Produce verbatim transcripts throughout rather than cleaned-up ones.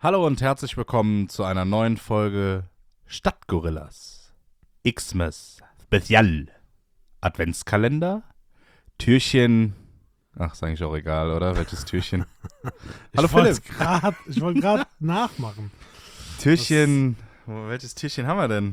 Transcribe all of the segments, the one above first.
Hallo und herzlich willkommen zu einer neuen Folge Stadtgorillas. Xmas Spezial. Adventskalender. Türchen. Ach, ist eigentlich auch egal, oder? Welches Türchen? Hallo Philipp. Grad, ich wollte gerade nachmachen. Türchen. Was? Welches Türchen haben wir denn?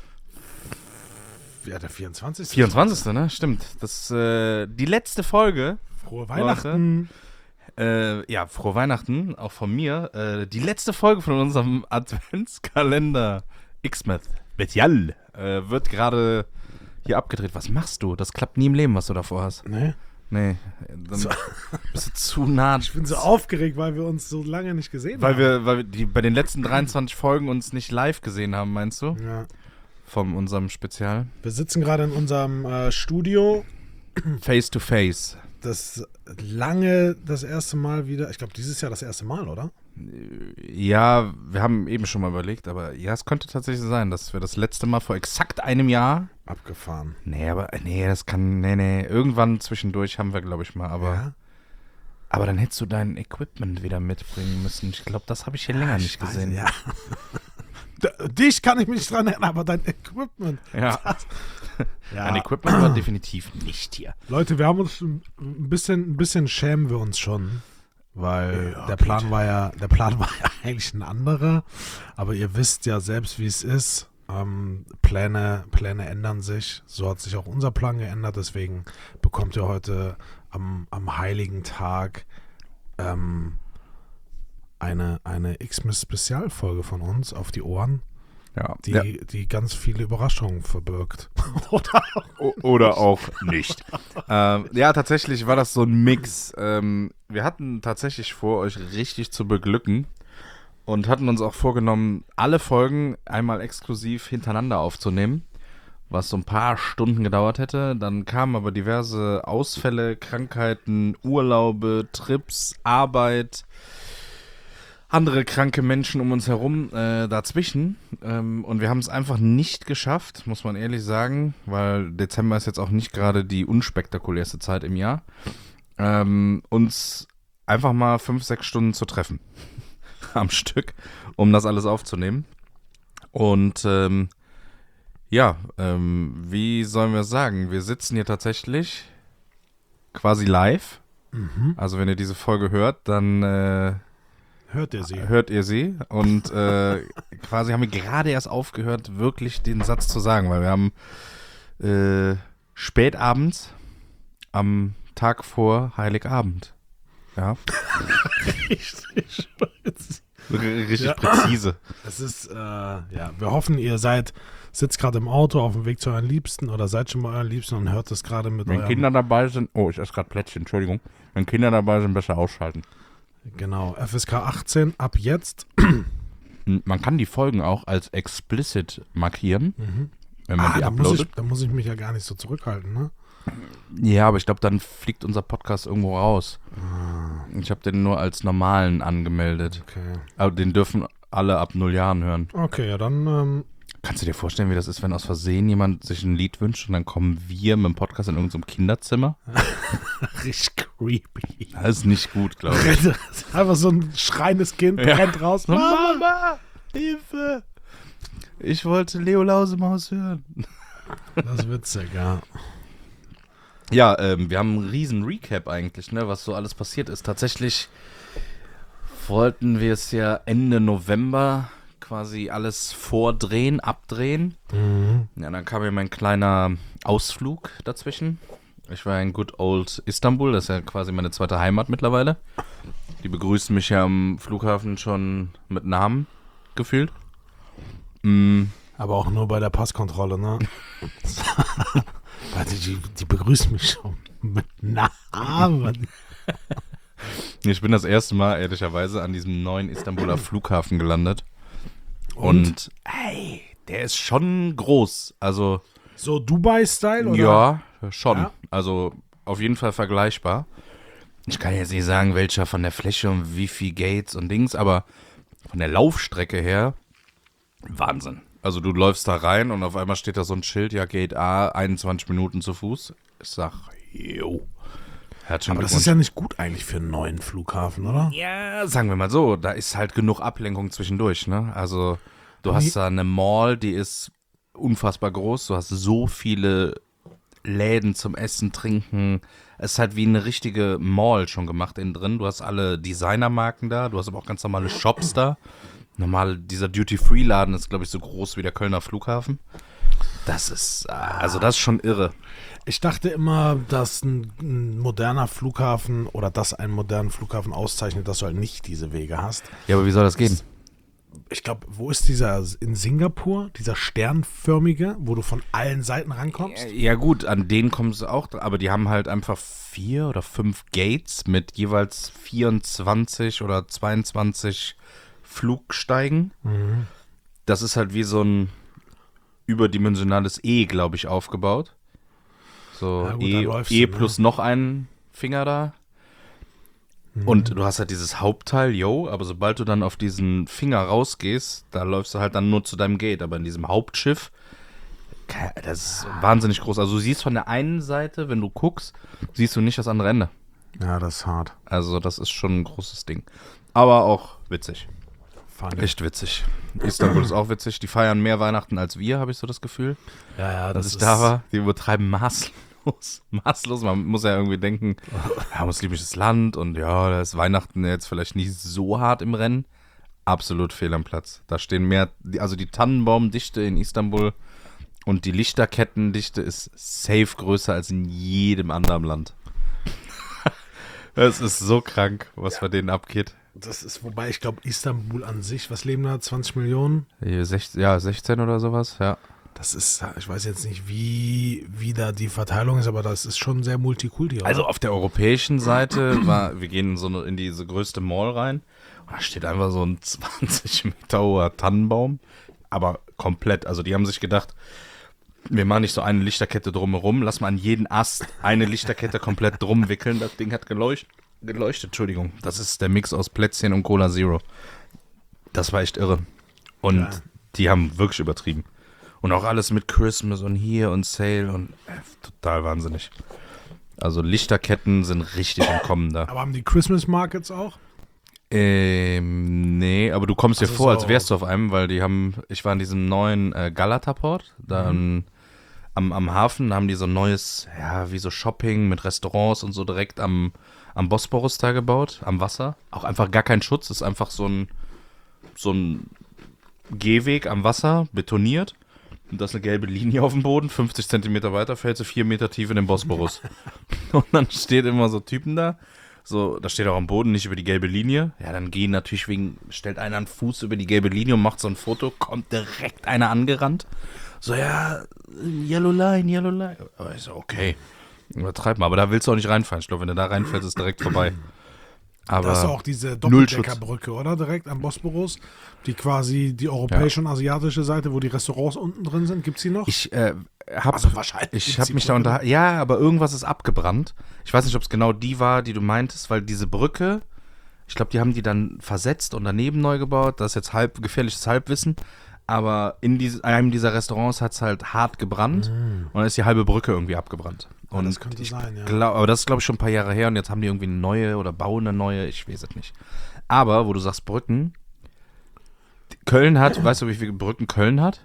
Ja, der vierundzwanzigste vierundzwanzigste, ne? Stimmt. Das ist äh, die letzte Folge. Frohe Weihnachten. Äh, ja, frohe Weihnachten, auch von mir. Äh, die letzte Folge von unserem Adventskalender Xmas Spezial äh, wird gerade hier abgedreht. Was machst du? Das klappt nie im Leben, was du davor hast. Nee. Nee, dann So. bist du zu nah. Ich bin so aufgeregt, weil wir uns so lange nicht gesehen weil haben. wir, weil wir die, bei den letzten dreiundzwanzig Folgen uns nicht live gesehen haben, meinst du? Ja. Von unserem Spezial. Wir sitzen gerade in unserem äh, Studio. Face to face. Das lange das erste Mal wieder. Ich glaube, dieses Jahr das erste Mal, oder? Ja, wir haben eben schon mal überlegt, aber ja, es könnte tatsächlich sein, dass wir das letzte Mal vor exakt einem Jahr. Abgefahren. Nee, aber nee, das kann, nee, nee, irgendwann zwischendurch haben wir, glaube ich, mal, aber Ja? aber dann hättest du dein Equipment wieder mitbringen müssen. Ich glaube, das habe ich hier länger Ich nicht weiß, gesehen. Ja. D- Dich kann ich mich nicht dran erinnern, aber dein Equipment. Ja. Das, ja. Dein Equipment war definitiv nicht hier. Leute, wir haben uns ein bisschen, ein bisschen schämen wir uns schon, weil Ja, der geht. Plan war ja, der Plan war ja eigentlich ein anderer, aber ihr wisst ja selbst, wie es ist. Ähm, Pläne, Pläne ändern sich. So hat sich auch unser Plan geändert. Deswegen bekommt ihr heute am, am heiligen Tag ähm, eine, eine Xmas-Spezialfolge von uns auf die Ohren, Ja. die, ja. die ganz viele Überraschungen verbirgt. Oder? O- Oder auch nicht. ähm, ja, tatsächlich war das so ein Mix. Ähm, wir hatten tatsächlich vor, euch richtig zu beglücken und hatten uns auch vorgenommen, alle Folgen einmal exklusiv hintereinander aufzunehmen, was so ein paar Stunden gedauert hätte. Dann kamen aber diverse Ausfälle, Krankheiten, Urlaube, Trips, Arbeit, andere kranke Menschen um uns herum äh, dazwischen. Ähm, und wir haben es einfach nicht geschafft, muss man ehrlich sagen, weil Dezember ist jetzt auch nicht gerade die unspektakulärste Zeit im Jahr, ähm, uns einfach mal fünf, sechs Stunden zu treffen am Stück, um das alles aufzunehmen. Und ähm, ja, ähm, wie sollen wir sagen? Wir sitzen hier tatsächlich quasi live. Mhm. Also wenn ihr diese Folge hört, dann äh, Hört ihr sie? hört ihr sie. Und äh, quasi haben wir gerade erst aufgehört, wirklich den Satz zu sagen, weil wir haben äh, spät abends am Tag vor Heiligabend. Ja. Richtig. R- Richtig Ja. präzise. Es ist, äh, ja, wir hoffen, ihr seid, sitzt gerade im Auto auf dem Weg zu euren Liebsten oder seid schon bei euren Liebsten und hört es gerade mit Wenn eurem... Kinder dabei sind, oh, ich esse gerade Plätzchen, Entschuldigung. Wenn Kinder dabei sind, besser ausschalten. Genau, F S K achtzehn ab jetzt. Man kann die Folgen auch als explicit markieren, Mhm. wenn man Ah, die da muss, ich, uploadet. da muss ich mich ja gar nicht so zurückhalten, ne? Ja, aber ich glaube, dann fliegt unser Podcast irgendwo raus. Ah, Ich habe den nur als normalen angemeldet. okay. Aber den dürfen alle ab null Jahren hören. Okay, ja, dann, ähm, Kannst du dir vorstellen, wie das ist, wenn aus Versehen jemand sich ein Lied wünscht und dann kommen wir mit dem Podcast in irgendeinem Kinderzimmer? richtig creepy. Das ist nicht gut, glaube ich. Das ist einfach so ein schreiendes Kind, Ja. rennt raus. Mama, Hilfe! Ich wollte Leo Lausemaus hören. Das ist witzig, ja. Ja, ähm, wir haben einen riesen Recap eigentlich, ne, was so alles passiert ist. Tatsächlich wollten wir es ja Ende November quasi alles vordrehen, abdrehen. Mhm. Ja, dann kam ja mein kleiner Ausflug dazwischen. Ich war in good old Istanbul, das ist ja quasi meine zweite Heimat mittlerweile. Die begrüßen mich ja am Flughafen schon mit Namen gefühlt. Mm, Aber auch nur bei der Passkontrolle, ne? Warte, die, die begrüßen mich schon mit Namen. ich bin das erste Mal ehrlicherweise an diesem neuen Istanbuler Flughafen gelandet. Und, Und? ey, der ist schon groß. Also, So Dubai-Style, oder? ja, schon. Ja? Also, auf jeden Fall vergleichbar. Ich kann jetzt nicht sagen, welcher von der Fläche und wie viel Gates und Dings, aber von der Laufstrecke her, Wahnsinn. Also, du läufst da rein und auf einmal steht da so ein Schild, ja, Gate A, einundzwanzig Minuten zu Fuß. Ich sag, jo. Herzlichen Aber das Glückwunsch. ist ja nicht gut eigentlich für einen neuen Flughafen, oder? Ja, sagen wir mal so, da ist halt genug Ablenkung zwischendurch, ne? Also du Nee. hast da eine Mall, die ist unfassbar groß, du hast so viele Läden zum Essen, Trinken. Es ist halt wie eine richtige Mall schon gemacht innen drin. Du hast alle Designermarken da, du hast aber auch ganz normale Shops da. Normal, dieser Duty-Free-Laden ist, glaube ich, so groß wie der Kölner Flughafen. Das ist, äh, also das ist schon irre. Ich dachte immer, dass ein, ein moderner Flughafen oder dass einen modernen Flughafen auszeichnet, dass du halt nicht diese Wege hast. Ja, aber wie soll das gehen? Ich glaube, wo ist dieser, in Singapur, dieser sternförmige, wo du von allen Seiten rankommst? Ja gut, an den kommst du auch, dran, aber die haben halt einfach vier oder fünf Gates mit jeweils vierundzwanzig oder zweiundzwanzig Flugsteigen. Mhm. Das ist halt wie so ein überdimensionales E, glaube ich, aufgebaut. So Ja gut, E, dann läufst E du, ne? plus noch ein Finger da. Mhm. Und du hast halt dieses Hauptteil, yo, aber sobald du dann auf diesen Finger rausgehst, da läufst du halt dann nur zu deinem Gate. Aber in diesem Hauptschiff, ke- das ist wahnsinnig groß. Also du siehst von der einen Seite, wenn du guckst, siehst du nicht das andere Ende. Ja, das ist hart. Also das ist schon ein großes Ding. Aber auch witzig. Funny. Echt witzig. Istanbul ist auch witzig. Die feiern mehr Weihnachten als wir, habe ich so das Gefühl. Ja, ja, Als das ich ist, da war. Die übertreiben maßlos. Maßlos. Man muss ja irgendwie denken, ja, muslimisches Land und ja, da ist Weihnachten jetzt vielleicht nicht so hart im Rennen. Absolut fehl am Platz. Da stehen mehr, also die Tannenbaumdichte in Istanbul und die Lichterkettendichte ist safe größer als in jedem anderen Land. Es ist so krank, was bei denen abgeht. Das ist, wobei ich glaube, Istanbul an sich, was leben da? zwanzig Millionen? Hier sechzehn, ja, sechzehn oder sowas, ja. Das ist, ich weiß jetzt nicht, wie, wie da die Verteilung ist, aber das ist schon sehr multikulti. Oder? Also auf der europäischen Seite war, wir gehen in, so eine, in diese größte Mall rein und da steht einfach so ein zwanzig Meter hoher Tannenbaum, aber komplett, also die haben sich gedacht, wir machen nicht so eine Lichterkette drumherum, lass mal an jeden Ast eine Lichterkette komplett drum wickeln, das Ding hat geleuchtet, geleuchtet, Entschuldigung, das ist der Mix aus Plätzchen und Cola Zero. Das war echt irre und Ja. die haben wirklich übertrieben. Und auch alles mit Christmas und hier und Sale und äh, total wahnsinnig. Also Lichterketten sind richtig im Kommen da. Aber haben die Christmas Markets auch? Ähm, nee, aber du kommst dir Also vor, als so- wärst du auf einem, weil die haben, ich war in diesem neuen äh, Galata-Port, dann Mhm. am, am Hafen haben die so ein neues, ja, wie so Shopping mit Restaurants und so direkt am, am Bosporus da gebaut, am Wasser. Auch einfach gar kein Schutz, ist einfach so ein, so ein Gehweg am Wasser, betoniert. Und da ist eine gelbe Linie auf dem Boden, fünfzig Zentimeter weiter fällst du vier Meter tief in den Bosporus. Und dann steht immer so Typen da, so, da steht auch am Boden nicht über die gelbe Linie. Ja, dann gehen natürlich wegen, stellt einer einen Fuß über die gelbe Linie und macht so ein Foto, kommt direkt einer angerannt. So, ja, Yellow Line, Yellow Line. Aber ich so, okay, übertreib mal, aber da willst du auch nicht reinfallen. Ich glaube, wenn du da reinfällst, ist direkt vorbei. Aber Da ist auch diese null Schutz. Doppeldeckerbrücke, oder? Direkt am Bosporus. Die quasi die europäische und asiatische Seite, wo die Restaurants unten drin sind. Gibt's die noch? Ich äh, habe Also wahrscheinlich ich gibt's hab die mich da Brücke. unter ja, aber irgendwas ist abgebrannt. Ich weiß nicht, ob es genau die war, die du meintest, weil diese Brücke, ich glaube, die haben die dann versetzt und daneben neu gebaut. Das ist jetzt halb gefährliches Halbwissen, aber in diese, einem dieser Restaurants hat es halt hart gebrannt und dann ist die halbe Brücke irgendwie abgebrannt. Und das könnte ich sein, ja. glaub, aber das ist, glaube ich, schon ein paar Jahre her und jetzt haben die irgendwie eine neue oder bauen eine neue, ich weiß es nicht. Aber, wo du sagst Brücken, Köln hat, weißt du, wie viele Brücken Köln hat?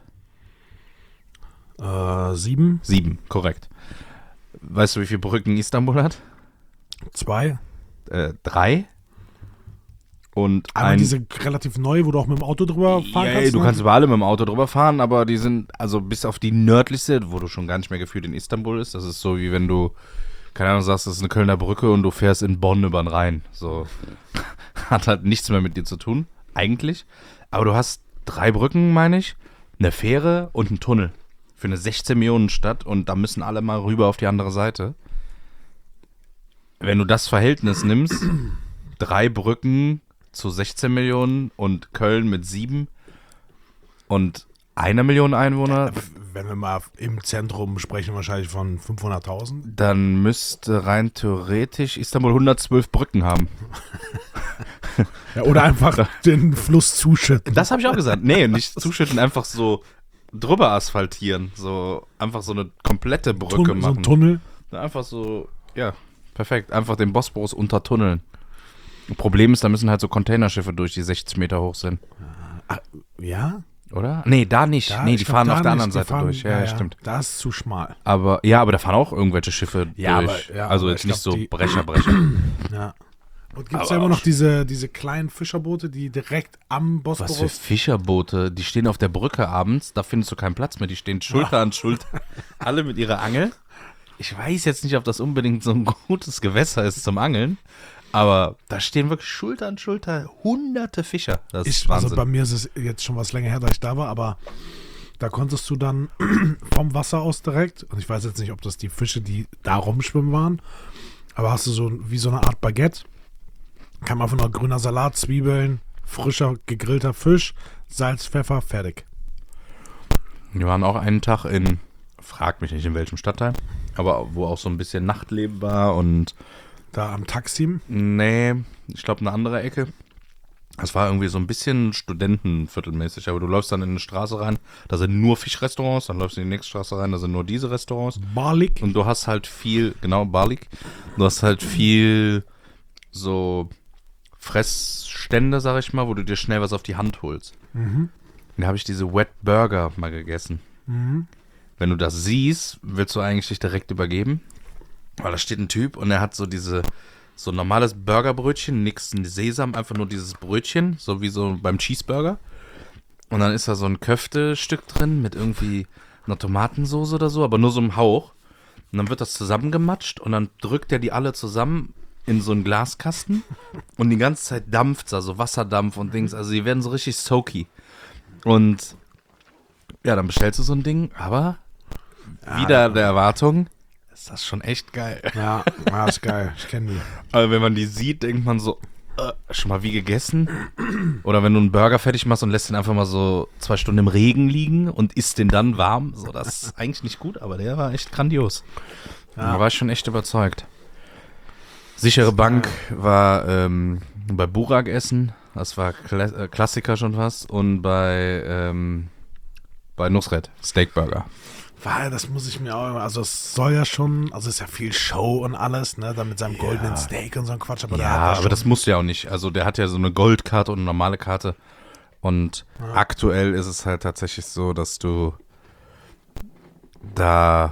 Äh, sieben, Sieben, korrekt. Weißt du, wie viele Brücken Istanbul hat? zwei. Äh, drei. Und Einmal ein, diese relativ neue, wo du auch mit dem Auto drüber fahren ja, kannst. du ne? kannst über alle mit dem Auto drüber fahren, aber die sind, also bis auf die nördlichste, wo du schon gar nicht mehr gefühlt in Istanbul ist, das ist so wie wenn du, keine Ahnung, sagst, das ist eine Kölner Brücke und du fährst in Bonn über den Rhein. So, hat halt nichts mehr mit dir zu tun, eigentlich. Aber du hast drei Brücken, meine ich, eine Fähre und einen Tunnel für eine sechzehn Millionen Stadt und da müssen alle mal rüber auf die andere Seite. Wenn du das Verhältnis nimmst, drei Brücken zu sechzehn Millionen und Köln mit sieben und einer Million Einwohner, Wenn wir mal im Zentrum sprechen, wahrscheinlich von fünfhunderttausend. dann müsste rein theoretisch Istanbul hundertzwölf Brücken haben. Ja, oder einfach den Fluss zuschütten. Das habe ich auch gesagt. Nee, nicht zuschütten, einfach so drüber asphaltieren. So einfach so eine komplette Brücke Tun- so machen. ein Tunnel. Einfach so, ja, perfekt. Einfach den Bosporus untertunneln. Problem ist, da müssen halt so Containerschiffe durch, die sechzig Meter hoch sind. Ah, ja? Oder? Nee, da nicht. Da, nee, die glaub, fahren da auf der nicht. anderen Die Seite fahren, durch. Ja, ja, ja, ja, stimmt. Da ist zu schmal. Aber ja, aber da fahren auch irgendwelche Schiffe Ja, durch. aber- ja, also aber jetzt ich nicht glaub, so die- Brecher, Brecher. Ja. Und gibt es Aber ja immer noch auch- diese, diese kleinen Fischerboote, die direkt am Was für Bosporus... Fischerboote, die stehen auf der Brücke abends, da findest du keinen Platz mehr, die stehen Schulter an Schulter, alle mit ihrer Angel. Ich weiß jetzt nicht, ob das unbedingt so ein gutes Gewässer ist zum Angeln, aber da stehen wirklich Schulter an Schulter hunderte Fischer. Das ist Ich, also Wahnsinn. bei mir ist es jetzt schon was länger her, da ich da war, aber da konntest du dann vom Wasser aus direkt, und ich weiß jetzt nicht, ob das die Fische, die da rumschwimmen waren, aber hast du so wie so eine Art Baguette, kann man von noch grüner Salat, Zwiebeln, frischer gegrillter Fisch, Salz, Pfeffer, fertig. Wir waren auch einen Tag in, frag mich nicht in welchem Stadtteil, aber wo auch so ein bisschen Nachtleben war und Da am Taksim. nee, ich glaube eine andere Ecke. Das war irgendwie so ein bisschen studentenviertelmäßig, aber du läufst dann in eine Straße rein, da sind nur Fischrestaurants, dann läufst du in die nächste Straße rein, da sind nur diese Restaurants. Balik. Und du hast halt viel, genau, Balik, du hast halt viel so Fressstände, sag ich mal, wo du dir schnell was auf die Hand holst. Mhm. Da habe ich diese Wet Burger mal gegessen. Mhm. Wenn du das siehst, willst du eigentlich dich direkt übergeben. Weil da steht ein Typ und er hat so diese, so ein normales Burgerbrötchen, nix Sesam, einfach nur dieses Brötchen, so wie so beim Cheeseburger. Und dann ist da so ein Köftestück drin mit irgendwie einer Tomatensoße oder so, aber nur so einem Hauch. Und dann wird das zusammengematscht und dann drückt er die alle zusammen in so einen Glaskasten und die ganze Zeit dampft da, so Wasserdampf und Dings. Also die werden so richtig soaky. Und ja, dann bestellst du so ein Ding, aber wieder der Erwartung, ist das schon echt geil. Ja, ja, ist geil. Ich kenne die. Aber wenn man die sieht, denkt man so, äh, schon mal wie gegessen? Oder wenn du einen Burger fertig machst und lässt den einfach mal so zwei Stunden im Regen liegen und isst den dann warm, so, das ist eigentlich nicht gut, aber der war echt grandios. Ja. Da war ich schon echt überzeugt. Sichere Bank war ähm, bei Burak essen, das war Kla äh, Klassiker schon fast, und bei, ähm, bei Nusret, Steakburger. Weil, das muss ich mir auch, also es soll ja schon, also es ist ja viel Show und alles, ne, da mit seinem goldenen Steak und so ein Quatsch, aber Ja, da hat er aber schon, das muss ja auch nicht. Also der hat ja so eine Goldkarte und eine normale Karte. Und aktuell ist es halt tatsächlich so, dass du da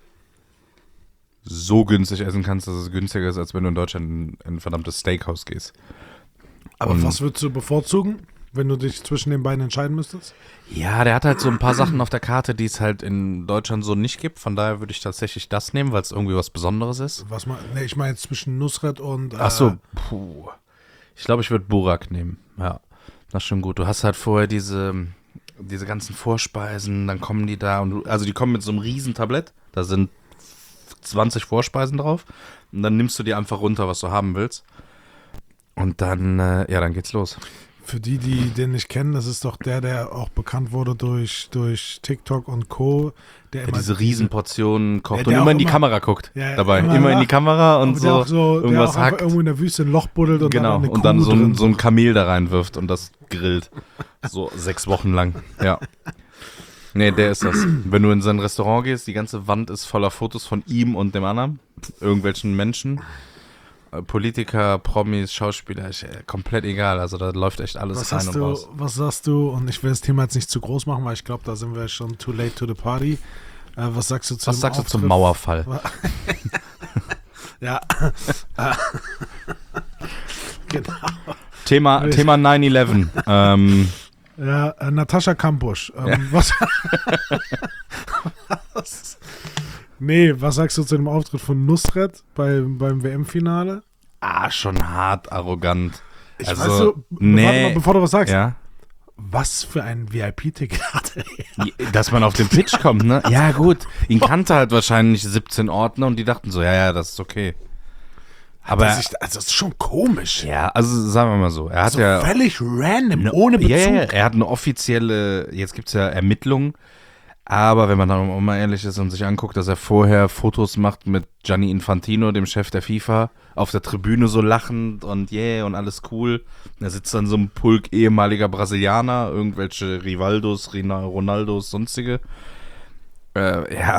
so günstig essen kannst, dass es günstiger ist, als wenn du in Deutschland in, in ein verdammtes Steakhouse gehst. aber und- was würdest du bevorzugen, wenn du dich zwischen den beiden entscheiden müsstest? Ja, der hat halt so ein paar Sachen auf der Karte, die es halt in Deutschland so nicht gibt. Von daher würde ich tatsächlich das nehmen, weil es irgendwie was Besonderes ist. Was mal, ne, ich meine jetzt zwischen Nusret und, äh, Ach so, puh. Ich glaube, ich würde Burak nehmen. Ja, das ist schon gut. Du hast halt vorher diese, diese ganzen Vorspeisen, dann kommen die da und du, also die kommen mit so einem riesen Tablett, da sind zwanzig Vorspeisen drauf und dann nimmst du dir einfach runter, was du haben willst. Und dann, äh, ja, dann geht's los. für die, die den nicht kennen, das ist doch der, der auch bekannt wurde durch, durch TikTok und Co., der Der immer diese Riesenportionen kocht Ja, und der immer auch in die immer- Kamera guckt Ja, ja, dabei. immer- Immer in die Kamera und aber der so, auch so der irgendwas auch einfach hackt. irgendwo in der Wüste ein Loch buddelt und Genau, dann eine und dann Kuh so ein, drin. so ein Kamel da reinwirft und das grillt. So sechs Wochen lang. Ja. Nee, der ist das. Wenn du in sein Restaurant gehst, die ganze Wand ist voller Fotos von ihm und dem anderen. Irgendwelchen Menschen. Äh, Politiker, Promis, Schauspieler, ich, äh, komplett egal. Also da läuft echt alles Was rein hast und du, raus. was sagst du, und ich will das Thema jetzt nicht zu groß machen, weil ich glaube, da sind wir schon too late to the party. Äh, was sagst du zu Was dem sagst du zum Auftritt- Mauerfall? Ja. Genau. Thema, Thema nine eleven. ähm, Ja, äh, Natascha Kampusch. Ähm, was, was? Nee, was sagst du zu dem Auftritt von Nusret bei, beim W M-Finale? ah, schon hart arrogant. Ich Also, weiß so, nee. warte mal, bevor du was sagst, Ja. was für ein V I P-Ticket hatte er? Dass man auf den Pitch kommt, ne? Ja, gut. Ihn kannte halt wahrscheinlich siebzehn Ordner und die dachten so, ja, ja, das ist okay. Aber, Das ist, also das ist schon komisch. ja, also sagen wir mal so, er hat So ja, völlig random, ohne Bezug. ja, ja, er hat eine offizielle, jetzt gibt's ja Ermittlungen, aber wenn man dann auch mal ehrlich ist und sich anguckt, dass er vorher Fotos macht mit Gianni Infantino, dem Chef der FIFA, auf der Tribüne so lachend und yeah und alles cool. Er sitzt dann so ein Pulk ehemaliger Brasilianer, irgendwelche Rivaldos, Rina- Ronaldos, sonstige. Äh, ja,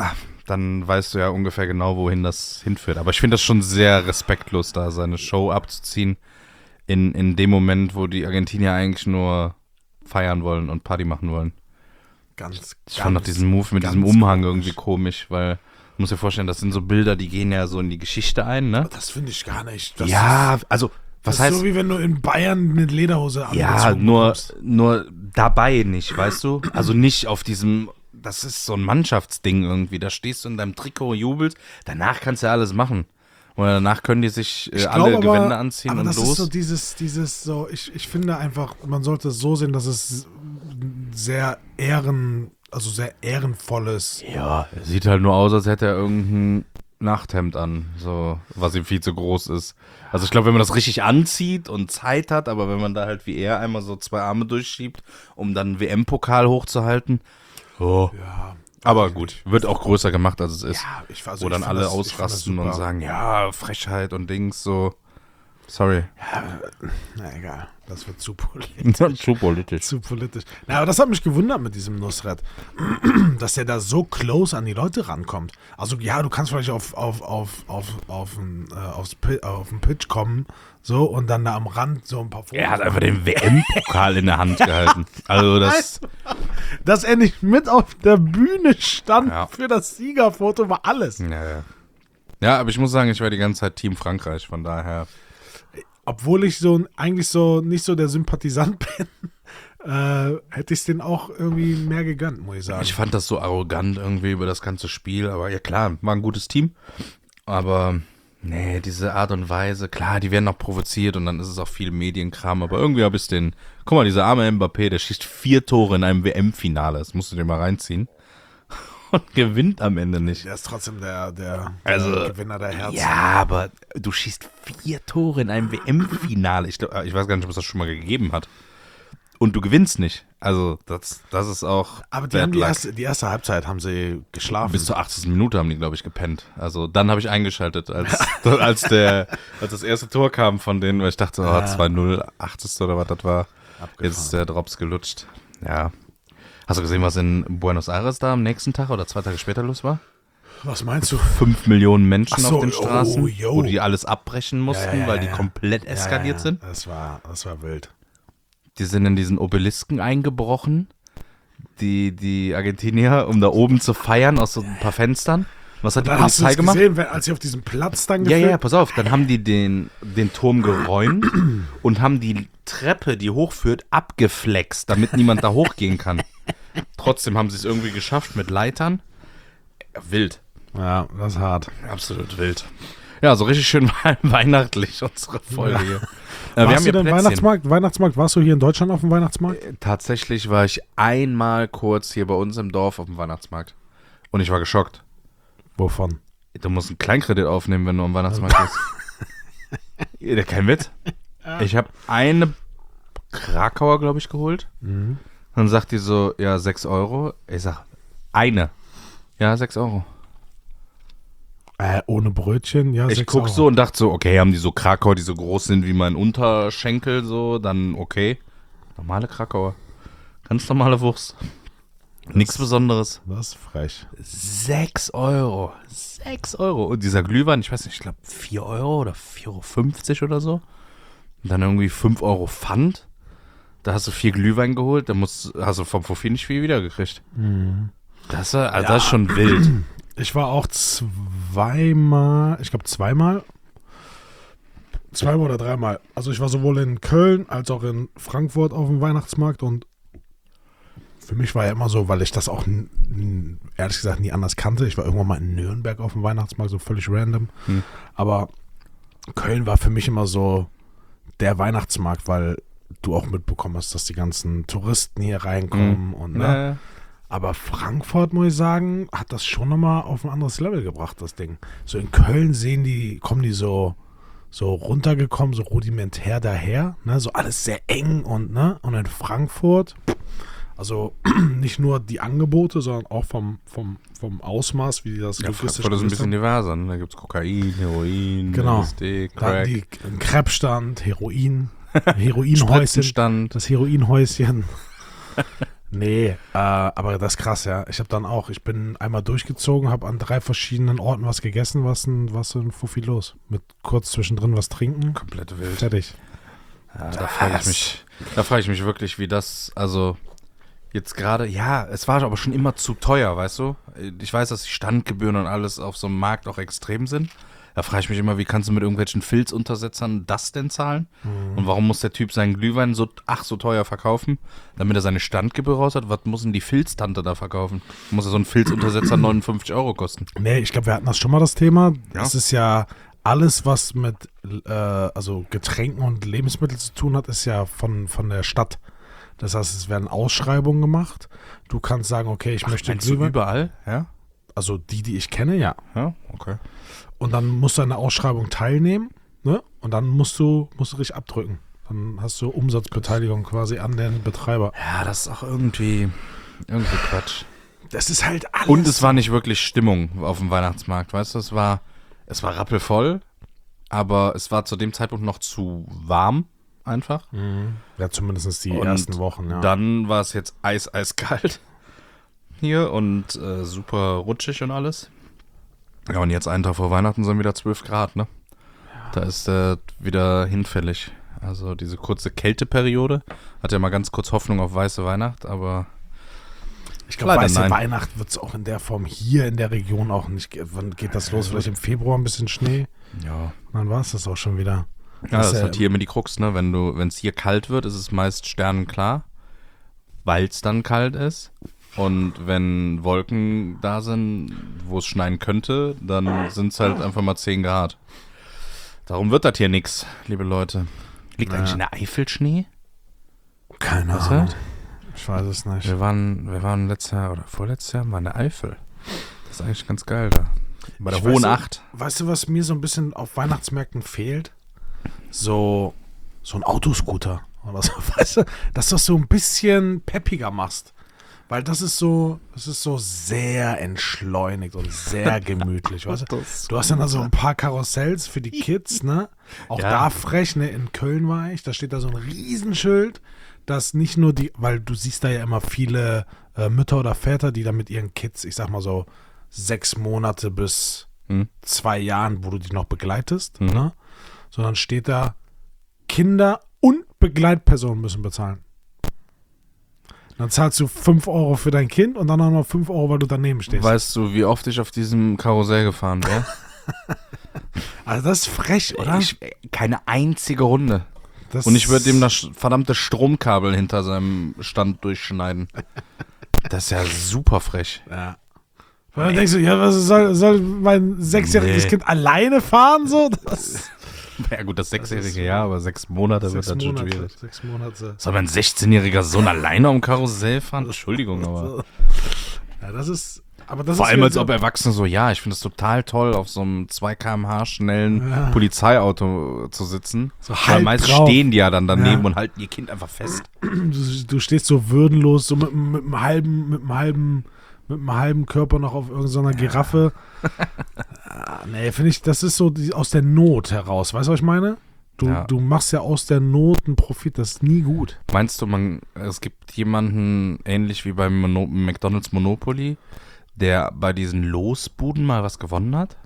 dann weißt du ja ungefähr genau, wohin das hinführt. Aber ich finde das schon sehr respektlos, da seine Show abzuziehen in, in dem Moment, wo die Argentinier eigentlich nur feiern wollen und Party machen wollen. Ganz, Ich fand auch diesen Move mit diesem Umhang komisch. irgendwie komisch, weil du musst dir vorstellen, das sind so Bilder, die gehen ja so in die Geschichte ein, ne? Das finde ich gar nicht. Das ja, ist, also was das heißt... ist so wie wenn du in Bayern eine Lederhose angezogen Ja, nur, bekommst. nur dabei nicht, weißt du? Also nicht auf diesem... Das ist so ein Mannschaftsding irgendwie. Da stehst du in deinem Trikot, jubelst. Danach kannst du ja alles machen. Oder danach können die sich äh, alle glaub, Gewände aber, anziehen aber und das los. ist so dieses, dieses so, ich, ich finde einfach, man sollte es so sehen, dass es sehr ehren, also sehr ehrenvolles. Ja, er sieht halt nur aus, als hätte er irgendein Nachthemd an, so, was ihm viel zu groß ist. Also ich glaube, wenn man das richtig anzieht und Zeit hat, aber wenn man da halt wie er einmal so zwei Arme durchschiebt, um dann einen W M-Pokal hochzuhalten, oh. Ja. Aber gut, wird auch größer gemacht, als es ist. Ja, ich weiß, Wo dann alle das, ausrasten und sagen, ja, Frechheit und Dings, so. Sorry. Ja, na egal, das wird zu politisch. zu politisch. Zu politisch. Na, aber das hat mich gewundert mit diesem Nusret, dass er da so close an die Leute rankommt. Also ja, du kannst vielleicht auf, auf, auf, auf, auf, ein, äh, aufs, auf den Pitch kommen, so, und dann da am Rand so ein paar Fotos. Er hat einfach den W M-Pokal in der Hand gehalten. Also das... Dass er nicht mit auf der Bühne stand ja. für das Siegerfoto, war alles. Ja, ja. Ja, aber ich muss sagen, ich war die ganze Zeit Team Frankreich, von daher... Obwohl ich so eigentlich so nicht so der Sympathisant bin, äh, hätte ich es denen auch irgendwie mehr gegönnt, muss ich sagen. Ich fand das so arrogant irgendwie über das ganze Spiel, aber ja klar, war ein gutes Team. Aber nee, diese Art und Weise, klar, die werden noch provoziert und dann ist es auch viel Medienkram, aber irgendwie habe ich den, guck mal, dieser arme Mbappé, der schießt vier Tore in einem W M-Finale, das musst du dir mal reinziehen. Und gewinnt am Ende nicht. Der ist trotzdem der, der, also, der Gewinner der Herzen. Ja, aber du schießt vier Tore in einem W M-Finale. Ich, ich weiß gar nicht, ob es das schon mal gegeben hat. Und du gewinnst nicht. Also, das, das ist auch. Aber die, haben die, erste, die erste Halbzeit haben sie geschlafen. Bis zur achtzigsten Minute haben die, glaube ich, gepennt. Also, dann habe ich eingeschaltet, als, als, der, als das erste Tor kam von denen, weil ich dachte, oh, zwei null, achtzigste oder was das war. Abgefahren. Jetzt ist der Drops gelutscht. Ja. Hast du gesehen, was in Buenos Aires da am nächsten Tag oder zwei Tage später los war? Was meinst du? Fünf Millionen Menschen so, auf den Straßen, oh, wo die alles abbrechen mussten, ja, ja, ja, weil die ja. komplett eskaliert ja, ja. sind. Das war, das war wild. Die sind in diesen Obelisken eingebrochen, die, die Argentinier, um da oben zu feiern aus so ein paar Fenstern. Was hat die dann Polizei hast du gemacht? Gesehen, als sie auf diesem Platz dann Ja, gefilmt? ja, pass auf, dann haben die den, den Turm geräumt und haben die Treppe, die hochführt, abgeflext, damit niemand da hochgehen kann. Trotzdem haben sie es irgendwie geschafft mit Leitern. Wild. Ja, das ist hart. Absolut wild. Ja, so richtig schön weihnachtlich unsere Folge hier. Äh, wir warst haben du denn Plätzchen. Weihnachtsmarkt? Weihnachtsmarkt? Warst du hier in Deutschland auf dem Weihnachtsmarkt? Tatsächlich war ich einmal kurz hier bei uns im Dorf auf dem Weihnachtsmarkt. Und ich war geschockt. Wovon? Du musst einen Kleinkredit aufnehmen, wenn du am Weihnachtsmarkt bist. Kein Witz. Ich habe eine Krakauer, glaube ich, geholt. Mhm. Dann sagt die so, ja, sechs Euro. Ich sag, eine. Ja, sechs Euro. Äh, ohne Brötchen? Ja, Ich guck Euro. so und dachte so, okay, haben die so Krakauer, die so groß sind wie mein Unterschenkel, so, dann okay. Normale Krakauer. Ganz normale Wurst. Nichts Besonderes. Das ist frech. Sechs Euro. Sechs Euro. Und dieser Glühwein, ich weiß nicht, ich glaube vier Euro oder vier Euro fünfzig oder so. Und dann irgendwie fünf Euro Pfand. Da hast du vier Glühwein geholt, da musst, hast du vom Fuffi nicht viel wiedergekriegt. Mhm. Das, war, also Ja. das ist schon wild. Ich war auch zweimal, ich glaube zweimal, zweimal oder dreimal. Also ich war sowohl in Köln als auch in Frankfurt auf dem Weihnachtsmarkt und für mich war ja immer so, weil ich das auch n- n- ehrlich gesagt nie anders kannte. Ich war irgendwann mal in Nürnberg auf dem Weihnachtsmarkt, so völlig random. Hm. Aber Köln war für mich immer so der Weihnachtsmarkt, weil du auch mitbekommen hast, dass die ganzen Touristen hier reinkommen. Mhm. und ne? Aber Frankfurt, muss ich sagen, hat das schon nochmal auf ein anderes Level gebracht, das Ding. So in Köln sehen die, kommen die so, so runtergekommen, so rudimentär daher, ne? So alles sehr eng und, ne? Und in Frankfurt, also nicht nur die Angebote, sondern auch vom, vom, vom Ausmaß, wie die das Ja, logistisch Frankfurt ist ein gelöst bisschen haben. diverser. Ne? Da gibt es Kokain, Heroin, Genau. L S D, Da hatten Crack, die einen Crepe-Stand, Heroin, Heroinhäuschen, Spritzenstand. das Heroinhäuschen. Nee, äh, aber das ist krass, ja. Ich habe dann auch, ich bin einmal durchgezogen, habe an drei verschiedenen Orten was gegessen, was ein, was ein Fuffi los. Mit kurz zwischendrin was trinken. Komplett wild. Fertig. Ja, da frage ich mich, da frage ich mich wirklich, wie das, also jetzt gerade, ja, es war aber schon immer zu teuer, weißt du? Ich weiß, dass die Standgebühren und alles auf so einem Markt auch extrem sind. Da frage ich mich immer, wie kannst du mit irgendwelchen Filzuntersetzern das denn zahlen? Mhm. Und warum muss der Typ seinen Glühwein so, ach, so teuer verkaufen, damit er seine Standgebühr raus hat? Was muss denn die Filztante da verkaufen? Muss ja so ein Filzuntersetzer neunundfünfzig Euro kosten? Nee, ich glaube, wir hatten das schon mal, das Thema. Ja. Das ist ja alles, was mit äh, also Getränken und Lebensmitteln zu tun hat, ist ja von, von der Stadt. Das heißt, es werden Ausschreibungen gemacht. Du kannst sagen, okay, ich Ach, möchte meinst du Glühwein. überall, ja? Also die, die ich kenne, ja. Ja, okay. Und dann musst du an der Ausschreibung teilnehmen, ne? Und dann musst du, musst du richtig abdrücken. Dann hast du Umsatzbeteiligung quasi an den Betreiber. Ja, das ist auch irgendwie, irgendwie Quatsch. Das ist halt alles. Und es war nicht wirklich Stimmung auf dem Weihnachtsmarkt, weißt du? Es war, es war rappelvoll, aber es war zu dem Zeitpunkt noch zu warm, einfach. Mhm. Ja, zumindest die Und ersten Wochen, ja. Dann war es jetzt eis, eiskalt hier und äh, super rutschig und alles. Ja, und jetzt einen Tag vor Weihnachten sind wieder zwölf Grad, ne? Ja. Da ist äh, wieder hinfällig. Also diese kurze Kälteperiode hat ja mal ganz kurz Hoffnung auf weiße Weihnacht, aber ich glaube, leider weiße nein. Weihnacht wird es auch in der Form hier in der Region auch nicht. ge- Wann geht das los? Vielleicht im Februar ein bisschen Schnee. ja. Und dann war es das auch schon wieder. Ja, das ist ja- halt hier immer die Krux, ne? Wenn du, wenn es hier kalt wird, ist es meist sternenklar, weil es dann kalt ist. Und wenn Wolken da sind, wo es schneien könnte, dann sind es halt einfach mal zehn Grad. Darum wird das hier nix, liebe Leute. Liegt Ja. eigentlich in der Eifel Schnee? Keine Was Ahnung. halt? Ich weiß es nicht. Wir waren, wir waren letztes Jahr oder vorletztes Jahr mal in der Eifel. Das ist eigentlich ganz geil da. Bei der Ich Hohen weiß, Acht. Weißt du, was mir so ein bisschen auf Weihnachtsmärkten fehlt? So, so ein Autoscooter oder so, weißt du, dass du das so ein bisschen peppiger machst. Weil das ist so, das ist so sehr entschleunigt und sehr gemütlich, weißt du? Du hast dann also ein paar Karussells für die Kids, ne? Auch Ja. da frech, ne? In Köln war ich, da steht da so ein Riesenschild, dass nicht nur die, weil du siehst da ja immer viele äh, Mütter oder Väter, die da mit ihren Kids, ich sag mal so, sechs Monate bis Hm. zwei Jahren, wo du die noch begleitest, Mhm. ne? Sondern steht da, Kinder und Begleitpersonen müssen bezahlen. Dann zahlst du fünf Euro für dein Kind und dann auch noch fünf Euro, weil du daneben stehst. Weißt du, wie oft ich auf diesem Karussell gefahren wäre? Also das ist frech, oder? Ich, keine einzige Runde. Das Und ich würde dem das verdammte Stromkabel hinter seinem Stand durchschneiden. Das ist ja super frech. Ja. Und dann denkst du, ja, was soll, soll mein sechsjähriges Nee. Kind alleine fahren? So? Das, Ja gut, das Sechsjährige ja, aber sechs Monate sechs wird das schon Monate. schwierig. Sechs Monate. Soll mein sechzehnjähriger Sohn alleine am Karussell fahren? Entschuldigung, aber... Ja, das ist. Aber das Vor ist allem wieder als so- ob Erwachsene so, ja, ich finde es total toll, auf so einem zwei Kilometer pro Stunde schnellen Ja. Polizeiauto zu sitzen. So Weil halb meist drauf. stehen die ja dann daneben Ja. und halten ihr Kind einfach fest. Du, du stehst so würdenlos, so mit, mit einem halben, mit einem halben, mit einem halben Körper noch auf irgendeiner Giraffe. Ah, nee, finde ich, das ist so die, aus der Not heraus. Weißt du, was ich meine? Du, Ja. du machst ja aus der Not einen Profit, das ist nie gut. Meinst du, man, es gibt jemanden, ähnlich wie beim Mono, McDonald's Monopoly, der bei diesen Losbuden mal was gewonnen hat?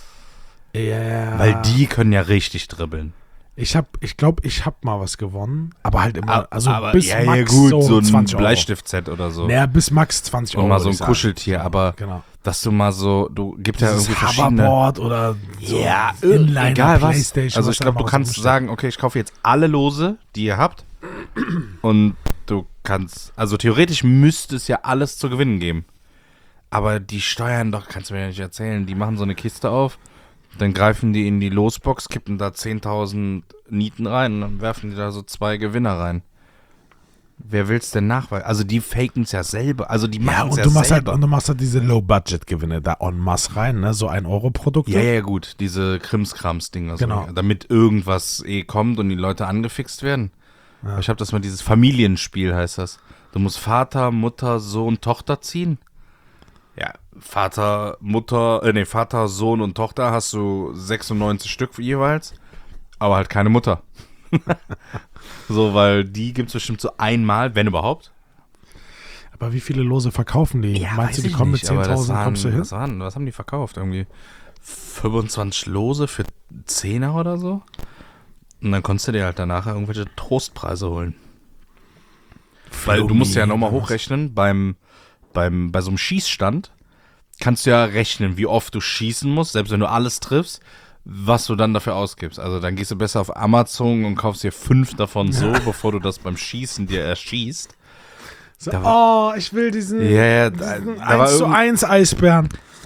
Ja. Weil die können ja richtig dribbeln. Ich hab, ich glaube, ich hab mal was gewonnen, aber halt immer, also aber, bis ja, Max ja, gut, so, so ein zwanzig Euro. Bleistift-Set oder so. Naja, bis Max zwanzig Euro. Und mal so würd ein ich sagen. Kuscheltier, aber Genau. dass du mal so, du gibt ja Dieses irgendwie verschiedene... Hoverboard oder so Ja, Inliner, egal was. Playstation. Also was ich da glaube, mal du was kannst rumsteht. sagen, okay, ich kaufe jetzt alle Lose, die ihr habt. Und du kannst, also theoretisch müsste es ja alles zu gewinnen geben. Aber die steuern doch, kannst du mir ja nicht erzählen, die machen so eine Kiste auf, dann greifen die in die Losbox, kippen da zehntausend Nieten rein und dann werfen die da so zwei Gewinner rein. Wer will's denn nachweisen? Also die faken es ja selber, also die Ja, machen es und ja, du machst halt, selber. und du machst halt diese Low-Budget-Gewinne da en masse rein, ne? So ein Euro-Produkte. Ja, ja, gut, diese Krimskrams-Dinger. So, Genau. damit irgendwas eh kommt und die Leute angefixt werden. Ja. Ich habe das mal, dieses Familienspiel heißt das. Du musst Vater, Mutter, Sohn, Tochter ziehen. Ja, Vater, Mutter, äh, nee, Vater, Sohn und Tochter hast du sechsundneunzig Stück jeweils, aber halt keine Mutter. So, weil die gibt es bestimmt so einmal, wenn überhaupt. Aber wie viele Lose verkaufen die? Ja, Meinst du, weiß die ich kommen nicht, mit aber das zehntausend, waren- kommst du hin? Was, waren, was haben die verkauft? Irgendwie fünfundzwanzig Lose für Zehner oder so? Und dann konntest du dir halt danach irgendwelche Trostpreise holen. Weil du musst ja nochmal hochrechnen, beim, beim, bei so einem Schießstand kannst du ja rechnen, wie oft du schießen musst, selbst wenn du alles triffst, was du dann dafür ausgibst. Also dann gehst du besser auf Amazon und kaufst dir fünf davon so, bevor du das beim Schießen dir erschießt. So, Da oh, ich will diesen, Ja, ja, da, diesen da war eins zu irgend- eins Eisbären.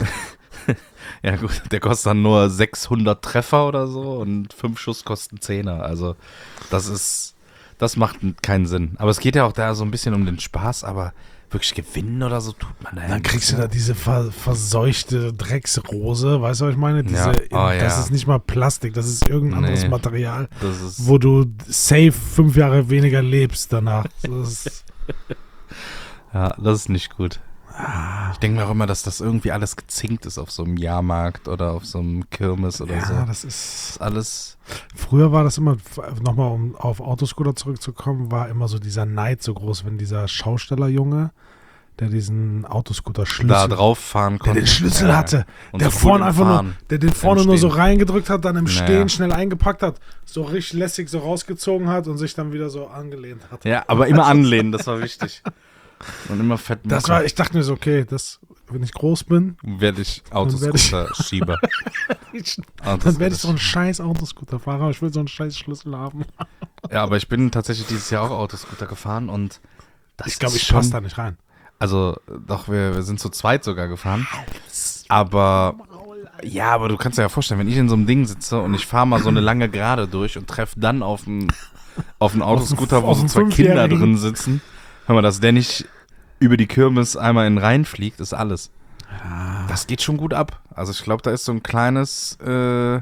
Ja gut, der kostet dann nur sechshundert Treffer oder so und fünf Schuss kosten Zehner. Also das ist, das macht keinen Sinn. Aber es geht ja auch da so ein bisschen um den Spaß, aber wirklich gewinnen oder so tut man da ja Dann nichts, kriegst du ne? da diese ver verseuchte Drecksrose, weißt du, was ich meine? Diese, Ja. Oh, das ja. ist nicht mal Plastik, das ist irgendein anderes Nee. Material, Das ist, wo du safe fünf Jahre weniger lebst danach. Das ist, ja, das ist nicht gut. Ich denke mir auch immer, dass das irgendwie alles gezinkt ist auf so einem Jahrmarkt oder auf so einem Kirmes oder ja, so. das Das ist. ist alles. Früher war das immer, nochmal um auf Autoscooter zurückzukommen, war immer so dieser Neid so groß, wenn dieser Schaustellerjunge, der diesen Autoscooter-Schlüssel, Da drauf fahren der konnte. den Schlüssel Ja, hatte, und der so vorne gut im einfach nur, Fahren. der den vorne Im nur so Stehen. reingedrückt hat, dann im Naja. Stehen schnell eingepackt hat, so richtig lässig so rausgezogen hat und sich dann wieder so angelehnt hat. Ja, aber immer anlehnen, das war wichtig. Und immer fett Das machen. war, ich dachte mir so, okay, das, wenn ich groß bin, Werde ich werd ich- Autoscooter-Schieber. dann werde ich so ein scheiß Autoscooter-Fahrer, aber ich will so einen scheiß Schlüssel haben. Ja, aber ich bin tatsächlich dieses Jahr auch Autoscooter gefahren und das Ich glaube, ist ich schon, passe da nicht rein. also doch, wir, wir sind zu zweit sogar gefahren, aber ja, aber du kannst dir ja vorstellen, wenn ich in so einem Ding sitze und ich fahre mal so eine lange Gerade durch und treffe dann auf einen auf einen Autoscooter, wo auf so einen zwei Kinder Fünfjährigen. drin sitzen, hör mal, dass der nicht über die Kirmes einmal in den Rhein fliegt, ist alles. Das geht schon gut ab. Also ich glaube, da ist so ein kleines äh,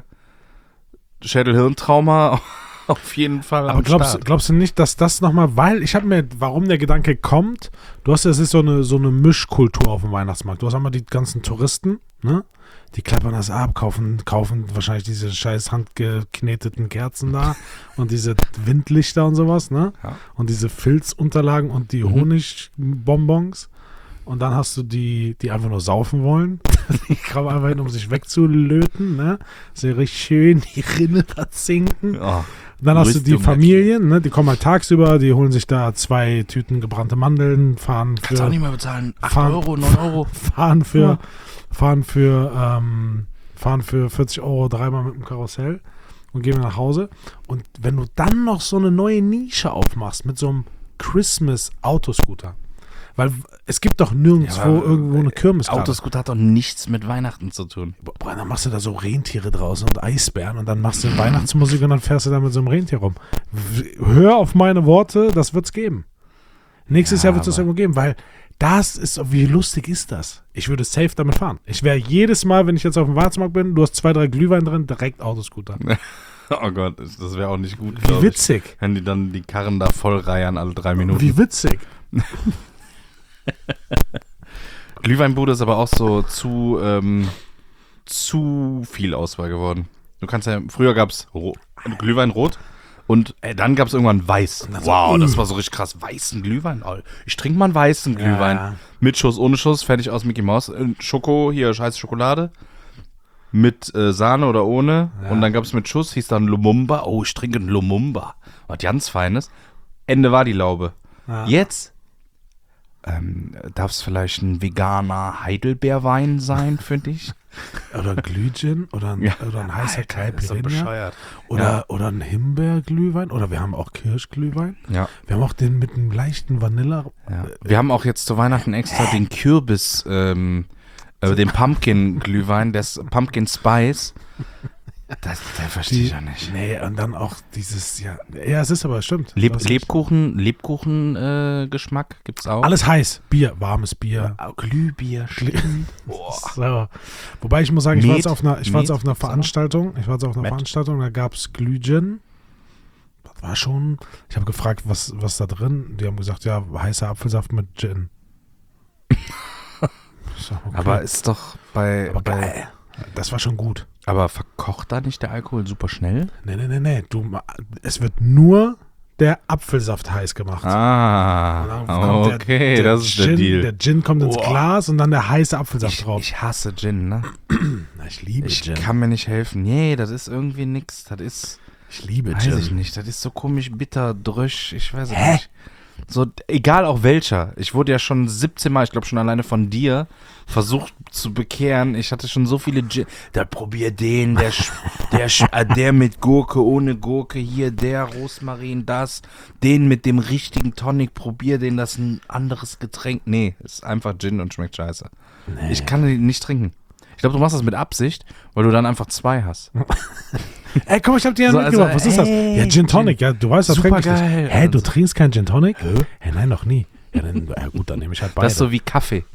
Schädel-Hirntrauma auf jeden Fall Aber am glaubst, Start. glaubst du nicht, dass das nochmal, weil ich habe mir, warum der Gedanke kommt, du hast ja, es ist so eine, so eine Mischkultur auf dem Weihnachtsmarkt. Du hast einmal die ganzen Touristen, ne? Die klappern das ab, kaufen, kaufen wahrscheinlich diese scheiß handgekneteten Kerzen da und diese Windlichter und sowas, ne? Ja. Und diese Filzunterlagen und die Mhm. Honigbonbons. Und dann hast du die, die einfach nur saufen wollen. Die kommen einfach hin, um sich wegzulöten, ne? So richtig schön die Rinne da zinken. Oh, Dann hast du die Rüstung, Familien, ne? Die kommen halt tagsüber, die holen sich da zwei Tüten gebrannte Mandeln, fahren kannst auch für, nicht mehr bezahlen. acht fahren- Euro, neun Euro. fahren für, fahren für, ähm, fahren für vierzig Euro dreimal mit dem Karussell und gehen nach Hause. Und wenn du dann noch so eine neue Nische aufmachst mit so einem Christmas-Autoscooter, weil es gibt doch nirgendwo Ja, aber, irgendwo eine Kirmeskarte. Autoscooter hat doch nichts mit Weihnachten zu tun. Boah, dann machst du da so Rentiere draußen und Eisbären und dann machst du Weihnachtsmusik und dann fährst du da mit so einem Rentier rum. W- Hör auf meine Worte, das wird's geben. Nächstes Ja, Jahr wird es aber- irgendwo geben, weil das ist, wie lustig ist das? Ich würde safe damit fahren. Ich wäre jedes Mal, wenn ich jetzt auf dem Weihnachtsmarkt bin, du hast zwei, drei Glühwein drin, direkt Autoscooter. Oh Gott, das das wäre auch nicht gut, Wie glaub ich. witzig. Wenn die dann die Karren da voll reiern alle drei Minuten. Wie witzig. Glühweinbude ist aber auch so zu, ähm, zu viel Auswahl geworden. Du kannst ja, früher gab es Glühwein rot und äh, dann gab es irgendwann weiß. Wow, das war so richtig krass. Weißen Glühwein. Oh, ich trinke mal einen weißen Glühwein. Ja. Mit Schuss, ohne Schuss, fertig aus Mickey Mouse. Äh, Schoko, hier, scheiß Schokolade. Mit äh, Sahne oder ohne. Ja. Und dann gab es mit Schuss, hieß dann Lumumba. Oh, ich trinke einen Lumumba. Was ganz Feines. Ende war die Laube. Ja. Jetzt ähm, darf es vielleicht ein veganer Heidelbeerwein sein für dich? Oder ein Glühgin oder ein, Ja. oder ein heißer Alter, ist doch Caipirinha. bescheuert. Oder, Ja. oder ein Himbeerglühwein. Oder wir haben auch Kirschglühwein. Ja, Wir haben auch den mit einem leichten Vanilla. ja. Wir haben auch jetzt zu Weihnachten extra den Kürbis, ähm, äh, den Pumpkin-Glühwein, das Pumpkin Spice. Das, das verstehe ich ja nicht. Nee, und dann auch dieses, ja, ja, es ist aber, stimmt. Leb, Du hast recht. Lebkuchen, Lebkuchen-Geschmack gibt's auch. Alles heiß. Bier, warmes Bier. Ah, Glühbier, stimmt. Boah. So. Wobei ich muss sagen, ich war Met? jetzt auf einer, ich war jetzt Met? auf einer Gibt's da noch? Veranstaltung. Ich war jetzt auf einer Met? Veranstaltung, da gab es Glühgin. Das war schon, ich habe gefragt, was, was da drin? Die haben gesagt, ja, heißer Apfelsaft mit Gin. Ich sag, okay. Aber ist doch bei, Aber bei geil. Das war schon gut. aber verkocht da nicht der Alkohol super schnell? Nee, nee, nee, nee. Du, ma- es wird nur der Apfelsaft heiß gemacht. Ah, Und dann okay, der, der das ist Gin, der Deal. Der Gin kommt ins Oh. Glas und dann der heiße Apfelsaft Ich, drauf. ich hasse Gin, ne? Na, ich liebe Ich Gin. kann mir nicht helfen. Nee, das ist irgendwie nix. Das ist, Ich liebe weiß Gin. ich nicht, das ist so komisch bitter, drüsch, ich weiß es Hä? nicht. So, egal auch welcher. Ich wurde ja schon siebzehn Mal, ich glaube schon alleine von dir, versucht zu bekehren. Ich hatte schon so viele Gin. Da probier den, der, sch- der, sch- äh, der mit Gurke, ohne Gurke, hier, der Rosmarin, das, den mit dem richtigen Tonic, probier den, das ist ein anderes Getränk. Nee, ist einfach Gin und schmeckt scheiße. Nee. Ich kann den nicht trinken. Ich glaube, du machst das mit Absicht, weil du dann einfach zwei hast. Ey, komm, ich hab dir ja So, mitgebracht. also, Was ist das? ey, Ja, Gin Tonic. Ja, du weißt, das Super trinke ich geil. nicht. Hä, du Also- trinkst kein Gin Tonic? Hä, nein, noch nie. Ja, dann, ja gut, dann nehme ich halt beide. Das ist so wie Kaffee.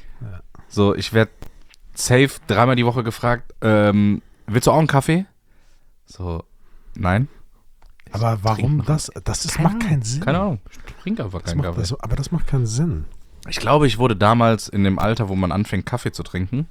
So, ich werde safe dreimal die Woche gefragt, ähm, willst du auch einen Kaffee? So, nein. Ich aber trink warum noch- das? Das ist, Keine macht Ahnung. keinen Sinn. Keine Ahnung. Ich trinke einfach Das keinen macht, Kaffee. das, aber das macht keinen Sinn. Ich glaube, ich wurde damals in dem Alter, wo man anfängt, Kaffee zu trinken,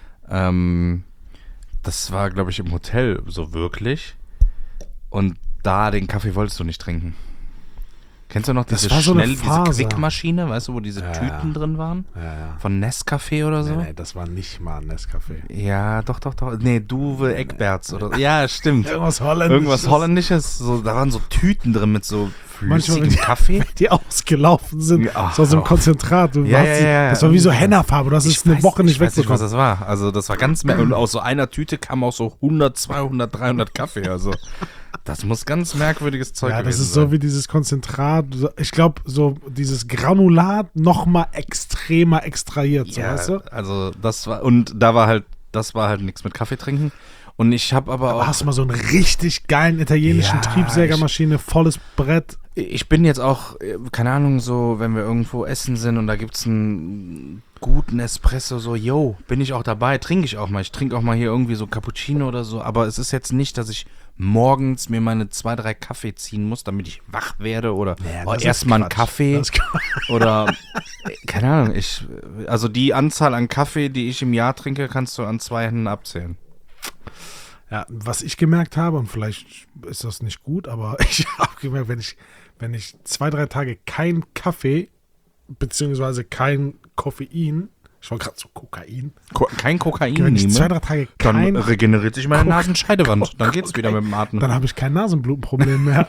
ähm, das war, glaube ich, im Hotel so wirklich. Und da den Kaffee wolltest du nicht trinken. Kennst du noch Das diese war so eine schnell, diese Phase. Quickmaschine, weißt du, wo diese Ja, Tüten ja. drin waren? Ja, ja. Von Nescafé oder so? Nee, nee, das war nicht mal ein Nescafé. Ja, doch, doch, doch. Nee, Duwe Eckberts oder Ja, stimmt. Irgendwas Holländisches. Irgendwas Holländisches. So, da waren so Tüten drin mit so Manchmal, flüssigem wenn- Kaffee. Die ausgelaufen sind. Ja, so aus dem ach. Konzentrat. Du Ja, hast ja, sie- ja, ja. Das war wie so Henna-Farbe. Du hast es Ich eine weiß- Woche nicht ich weiß nicht, was wegbekommen. das war. Also das war ganz mer- und aus so einer Tüte kam auch so hundert, zweihundert, dreihundert Kaffee. Also das muss ganz merkwürdiges Zeug Ja, das gewesen ist so sein. wie dieses Konzentrat. Ich glaube, so dieses Granulat noch mal extremer extrahiert. So, Ja, weißt du? also das war und da war halt, das war halt nichts mit Kaffee trinken. Und ich habe aber Aber auch, hast du mal so einen richtig geilen italienischen Ja, Triebsägermaschine, volles Brett. ich bin jetzt auch, äh, keine Ahnung, so, wenn wir irgendwo essen sind und da gibt's einen guten Espresso, so, yo, bin ich auch dabei, trinke ich auch mal. Ich trinke auch mal hier irgendwie so Cappuccino oder so, aber es ist jetzt nicht, dass ich morgens mir meine zwei, drei Kaffee ziehen muss, damit ich wach werde oder Ja, oh, das ist erstmal einen Quatsch. Kaffee Das ist Quatsch. oder, äh, keine Ahnung, ich, also die Anzahl an Kaffee, die ich im Jahr trinke, kannst du an zwei Händen abzählen. Ja, was ich gemerkt habe, und vielleicht ist das nicht gut, aber ich habe gemerkt, wenn ich, wenn ich zwei, drei Tage kein Kaffee, beziehungsweise kein Koffein, ich wollte gerade so Kokain, Ko kein Kokain wenn ich zwei, nehme, drei Tage dann kein, regeneriert sich meine Kokain- Nasenscheidewand. Dann geht's wieder mit dem Atmen. dann habe ich kein Nasenblutenproblem mehr.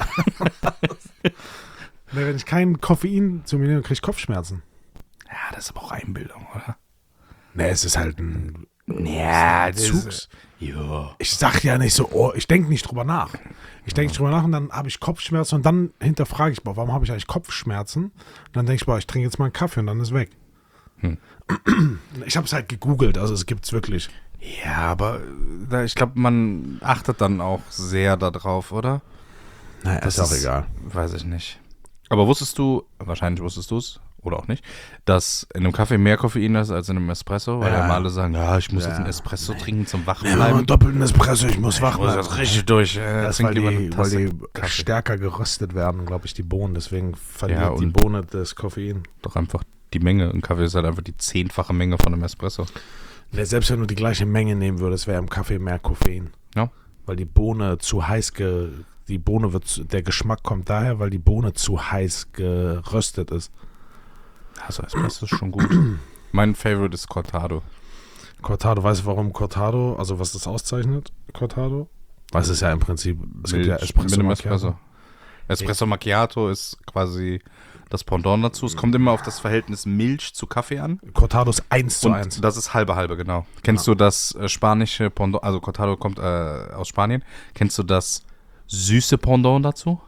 Nee, wenn ich kein Koffein zu mir nehme, kriege ich Kopfschmerzen. Ja, das ist aber auch Einbildung, oder? Nee, es ist halt ein Ja, Zugs. Ja. Ich sag ja nicht so, oh, ich denke nicht drüber nach. Ich denke drüber nach und dann habe ich Kopfschmerzen und dann hinterfrage ich, boah, warum habe ich eigentlich Kopfschmerzen? Und dann denke ich, boah, ich trinke jetzt mal einen Kaffee und dann ist weg. Hm. Ich habe es halt gegoogelt, also es gibt's wirklich. Ja, aber äh, da- ich glaube, man achtet dann auch sehr darauf, oder? Naja, Das Weiß ich nicht. Aber wusstest du, wahrscheinlich wusstest du es, oder auch nicht, dass in einem Kaffee mehr Koffein ist als in einem Espresso? Weil Ja. ja immer alle sagen, ja, ich muss Ja. jetzt einen Espresso trinken zum Ja, Wachbleiben. doppelten Espresso, ich muss wach Ich muss bleiben. das richtig durch. Äh, Das ist, trink weil lieber die, eine weil Tasse die Kaffee. stärker geröstet werden, glaube ich, die Bohnen. Deswegen verliert Ja, die und- Bohne das Koffein. Doch einfach die Menge. Ein Kaffee ist halt einfach die zehnfache Menge von einem Espresso. Ja, selbst wenn du die gleiche Menge nehmen würdest, wäre im Kaffee mehr Koffein. Ja. Weil die Bohne zu heiß ge... Die Bohne wird... zu- Der Geschmack kommt daher, weil die Bohne zu heiß geröstet ist. Also Espresso ist schon gut. Mein Favorite ist Cortado. Cortado, weißt du warum Cortado, also was das auszeichnet, Cortado? Weil es ist ja im Prinzip, es gibt ja Milch Espresso mit einem Macchiato. Espresso. Espresso Macchiato ist quasi das Pendant dazu. Es kommt immer auf das Verhältnis Milch zu Kaffee an. Cortado ist eins zu Und eins. das ist halbe halbe, genau. Kennst du das äh, spanische Pendant, also Cortado kommt äh, aus Spanien. Kennst du das süße Pendant dazu?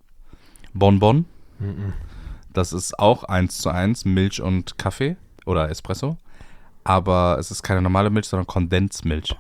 Bonbon. Mhm. Das ist auch eins zu eins Milch und Kaffee oder Espresso. Aber es ist keine normale Milch, sondern Kondensmilch.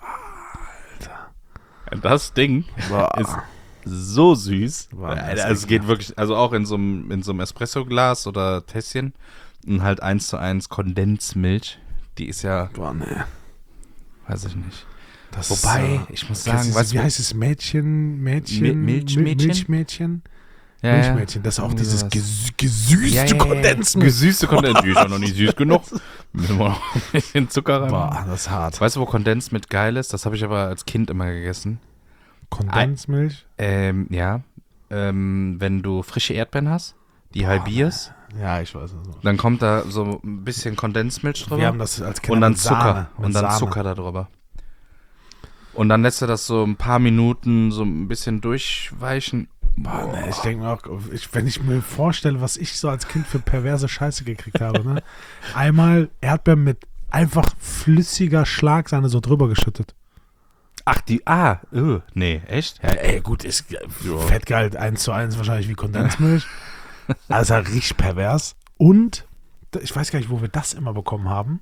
Alter. Das Ding Boah. ist so süß. Boah, das Alter, ist es geht wirklich, also auch in so einem in so einem Espresso-Glas oder Tässchen. Und halt eins zu eins Kondensmilch. Die ist ja, Boah, nee. weiß ich nicht. Das Wobei, ist, äh, ich muss kennst sagen, du- weißt wie du, heißt es? Mädchen, Mädchen, Mi- Milchmädchen? Mi- Milchmädchen? ja, ja. Milchmädchen, das ist auch Irgendwie dieses sowas. gesü gesüßte Ja, ja, ja. Kondensmilch. Gesüßte Kondensmilch. Die ist ja noch nicht süß genug. Müssen wir noch ein bisschen Zucker rein. Boah, das ist hart. Weißt du, wo Kondensmilch geil ist? Das habe ich aber als Kind immer gegessen. Kondensmilch? Ähm, ja. ähm, wenn du frische Erdbeeren hast, die Boah, halbierst, Ja, ich weiß. Also. dann kommt da so ein bisschen Kondensmilch drüber. Wir haben das als Kinder und dann mit Sahne, Zucker. mit Und dann Sahne. Zucker da drüber. Und dann lässt du das so ein paar Minuten so ein bisschen durchweichen. Boah, ne, ich denke mir auch, ich, wenn ich mir vorstelle, was ich so als Kind für perverse Scheiße gekriegt habe, ne? Einmal Erdbeeren mit einfach flüssiger Schlagsahne so drüber geschüttet. Ach, die, ah, öh, nee, echt? Ja, ey, gut, ist Fettgehalt eins zu eins wahrscheinlich wie Kondensmilch. Also richtig pervers. Und, ich weiß gar nicht, wo wir das immer bekommen haben.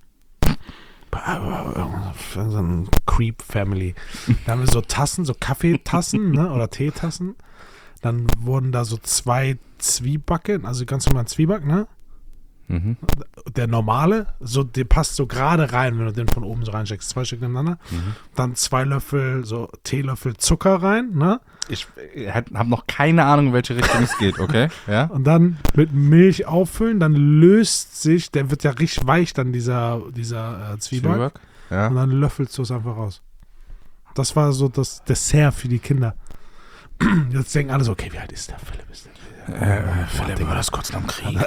Für so ein Creep-Family. Da haben wir so Tassen, so Kaffeetassen, ne, oder Teetassen. Dann wurden da so zwei Zwiebacken, also ganz normal Zwieback, ne? Mhm. Der normale, so, der passt so gerade rein, wenn du den von oben so reinsteckst. Zwei Stück nebeneinander. Mhm. Dann zwei Löffel, so Teelöffel Zucker rein, ne? Ich habe noch keine Ahnung, in welche Richtung es geht, okay? Ja? Und dann mit Milch auffüllen, dann löst sich, der wird ja richtig weich, dann dieser, dieser äh, Zwieback. Zwieback? Ja. Und dann löffelst du es einfach raus. Das war so das Dessert für die Kinder. Jetzt denken alle so, okay, wie alt ist der Philipp? Ist der, Äh, äh, Philipp war das kurz nach dem Krieg.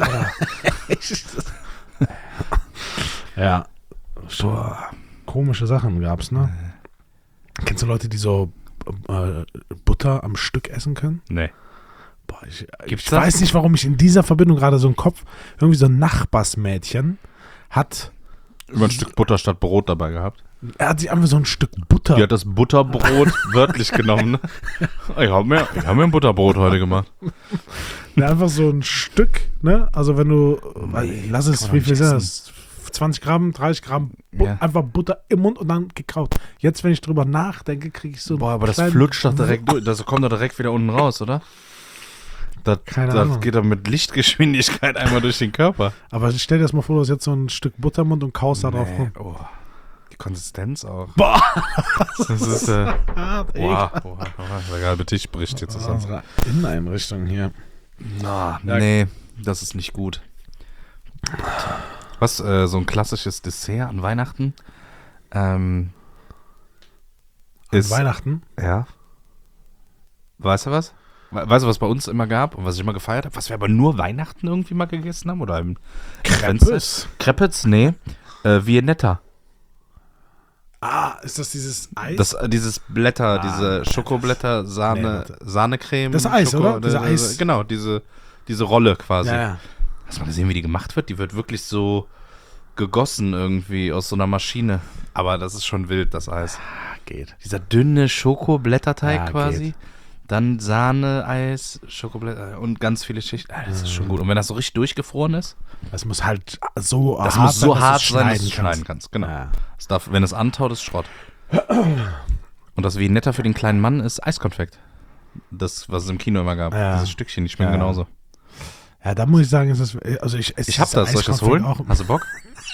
Ja. Boah. Komische Sachen gab's, ne? Kennst du Leute, die so äh, Butter am Stück essen können? Nee. Boah, ich Gibt's ich das? weiß nicht, warum ich in dieser Verbindung gerade so einen Kopf, irgendwie so ein Nachbarsmädchen hat, Über ein Stück Butter statt Brot dabei gehabt. er hat sich einfach so ein Stück Butter. Die hat das Butterbrot wörtlich genommen. Ne? Ich habe mir, ich hab mir ein Butterbrot heute gemacht. Ja, einfach so ein Stück, ne? Also wenn du, Nee, lass es, kann man wie doch viel nicht sind das? zwanzig Gramm, dreißig Gramm, Bu- Ja. einfach Butter im Mund und dann gekaut. Jetzt, wenn ich drüber nachdenke, kriege ich so Boah, aber das kleinen- flutscht doch direkt durch. Das kommt doch direkt wieder unten raus, oder? Das, Keine das Ahnung. geht doch mit Lichtgeschwindigkeit einmal durch den Körper. Aber stell dir das mal vor, du hast jetzt so ein Stück Butter im Mund und kaust da drauf Nee, rum. oh. Die Konsistenz auch. Boah! Das ist, äh, Hart, ey. boah, boah, boah, der halbe Tisch bricht hier zusammen. Unsere Inneneinrichtung hier. Na, nee, das ist nicht gut. Was, äh, so ein klassisches Dessert an Weihnachten? Ähm, An ist, Weihnachten? ja. Weißt du was? We- Weißt du, was bei uns immer gab und was ich immer gefeiert habe? Was wir aber nur Weihnachten irgendwie mal gegessen haben? Oder im Crepes? Crepes? Nee. Äh, Viennetta. Ah, ist das dieses Eis? Das, äh, dieses Blätter, Ah, diese Schokoblätter, Sahne, Nee, warte. Sahnecreme. Das Eis, Schoko- oder? Diese äh, Eis- Genau, diese, diese Rolle quasi. ja, ja. Hast du mal gesehen, wie die gemacht wird? Die wird wirklich so gegossen irgendwie aus so einer Maschine. Aber das ist schon wild, das Eis. Geht. Dieser dünne Schokoblätterteig Ja, quasi. geht. Dann Sahne, Eis, Schokoblätter und ganz viele Schichten. Ah, das ist schon gut. Und wenn das so richtig durchgefroren ist, Das muss halt so das hart muss so sein, hart dass du sein, dass du schneiden schneiden kannst. Genau. Ja. Das darf, wenn es antaut, ist Schrott. Und das Viennetta für den kleinen Mann ist Eiskonfekt. Das, was es im Kino immer gab. Ja. Diese Stückchen, die schmecken Ja. genauso. Ja, da muss ich sagen, ist das, also ich esse Ich hab das, soll ich das Eiskonfekt holen? auch. Hast du Bock?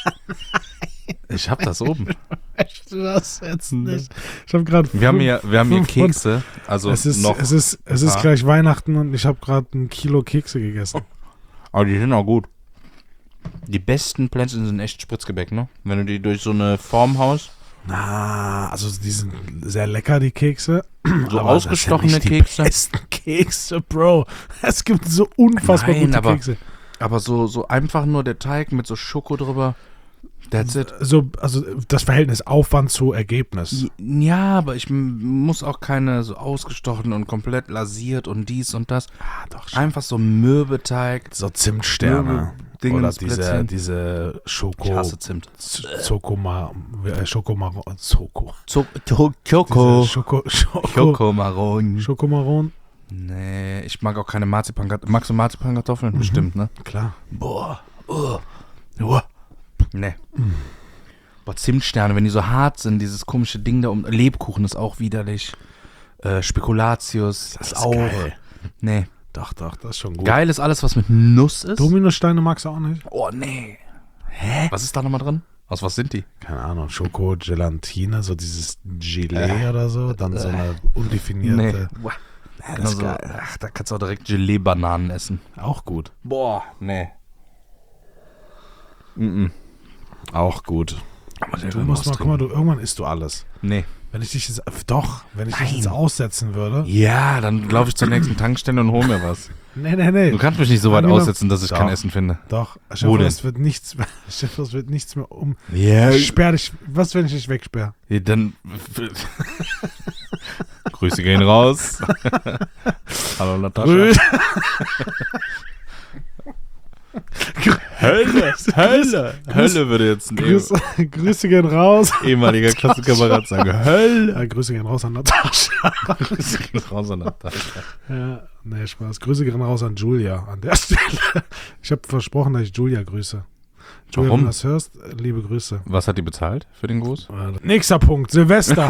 Ich hab das oben. Möchtest du das jetzt nicht? Ich habe gerade Wir haben hier, wir haben hier fünf Pfund. Kekse, also es ist, noch, es ist, es ein ist paar. gleich Weihnachten und ich habe gerade ein Kilo Kekse gegessen. aber die sind auch gut. Die besten Plätzchen sind echt Spritzgebäck, ne? Wenn du die durch so eine Form haust, Na, also die sind sehr lecker, die Kekse. so Aber das ausgestochene sind nicht Kekse. Die besten Kekse, Bro. Es gibt so unfassbar Nein, gute aber- Kekse. Aber so, so einfach nur der Teig mit so Schoko drüber, that's it. So, also das Verhältnis Aufwand zu Ergebnis. Ja, aber ich m- muss auch keine so ausgestochen und komplett lasiert und dies und das. Ah, doch schon. Einfach so Mürbeteig. So Zimtsterne. Dinge Oder ins diese, Plätzchen. diese Schoko. Ich hasse Zimt. Zokoma, äh, Schokomaron. Zoko. Zo- to- Choco. Diese Schoko, Schoko, Chocomaron. Schokomaron. Nee, ich mag auch keine Marzipankartoffeln. Magst du Marzipankartoffeln? Bestimmt, ne? Klar. Boah. Uh. Uh. Nee. Boah, Zimtsterne, wenn die so hart sind, dieses komische Ding da um. Lebkuchen ist auch widerlich. Äh, Spekulatius ist, auch. geil. Nee. Doch, doch, das ist schon gut. Geil ist alles, was mit Nuss ist. Dominosteine magst du auch nicht? Oh, nee. Hä? Was ist da nochmal drin? Aus was sind die? Keine Ahnung, Schoko, Gelatine, so dieses Gelee oder so, dann so eine undefinierte. Boah. Ja, das ist Also, geil. ach, da kannst du auch direkt Gelee-Bananen essen. Auch gut. Boah, nee. Mm -mm. Auch gut. Aber Du musst mal, guck mal, du, irgendwann isst du alles. Nee. Wenn ich dich jetzt, doch, wenn ich Nein. dich jetzt aussetzen würde. Ja, dann laufe ich zur nächsten Tankstelle und hole mir was. Nee, nee, nee. Du kannst mich nicht so weit Angenommen- aussetzen, dass ich Doch. kein Essen finde. Doch, Wo Chef, denn? es wird nichts mehr, Chef, es wird nichts mehr um. Ja, Ich sperr dich, was, wenn ich dich wegsperre? ja, dann. Grüße gehen raus. Hallo Natascha. Grü- Hölle, Hölle, Hölle würde jetzt ein Grüße, Grüße gehen raus. ehemaliger Klassenkamerad sagen. Hölle. Ja, Grüße gehen raus an Natascha. Grüße gehen raus an Natascha. Ja, nee, Spaß. Grüße gehen raus an Julia an der Stelle. Ich habe versprochen, dass ich Julia grüße. Julia, Warum? wenn du das hörst, liebe Grüße. Was hat die bezahlt für den Gruß? Äh, Nächster Punkt, Silvester.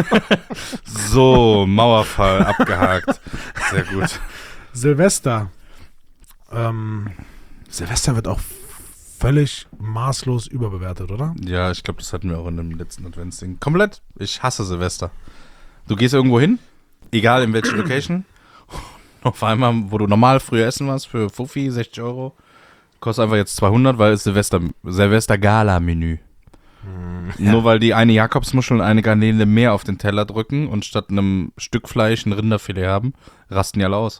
So, Mauerfall abgehakt. Sehr gut. Silvester. Ähm, Silvester wird auch völlig maßlos überbewertet, oder? Ja, ich glaube, das hatten wir auch in dem letzten Adventsding. Komplett. Ich hasse Silvester. Du gehst irgendwo hin, egal in welche Location. Auf einmal, wo du normal früher essen warst, für Fuffi, sechzig Euro. Kostet einfach jetzt zweihundert, weil es Silvester, Silvester-Gala-Menü. ja. Nur weil die eine Jakobsmuschel und eine Garnele mehr auf den Teller drücken und statt einem Stück Fleisch ein Rinderfilet haben, rasten die alle aus.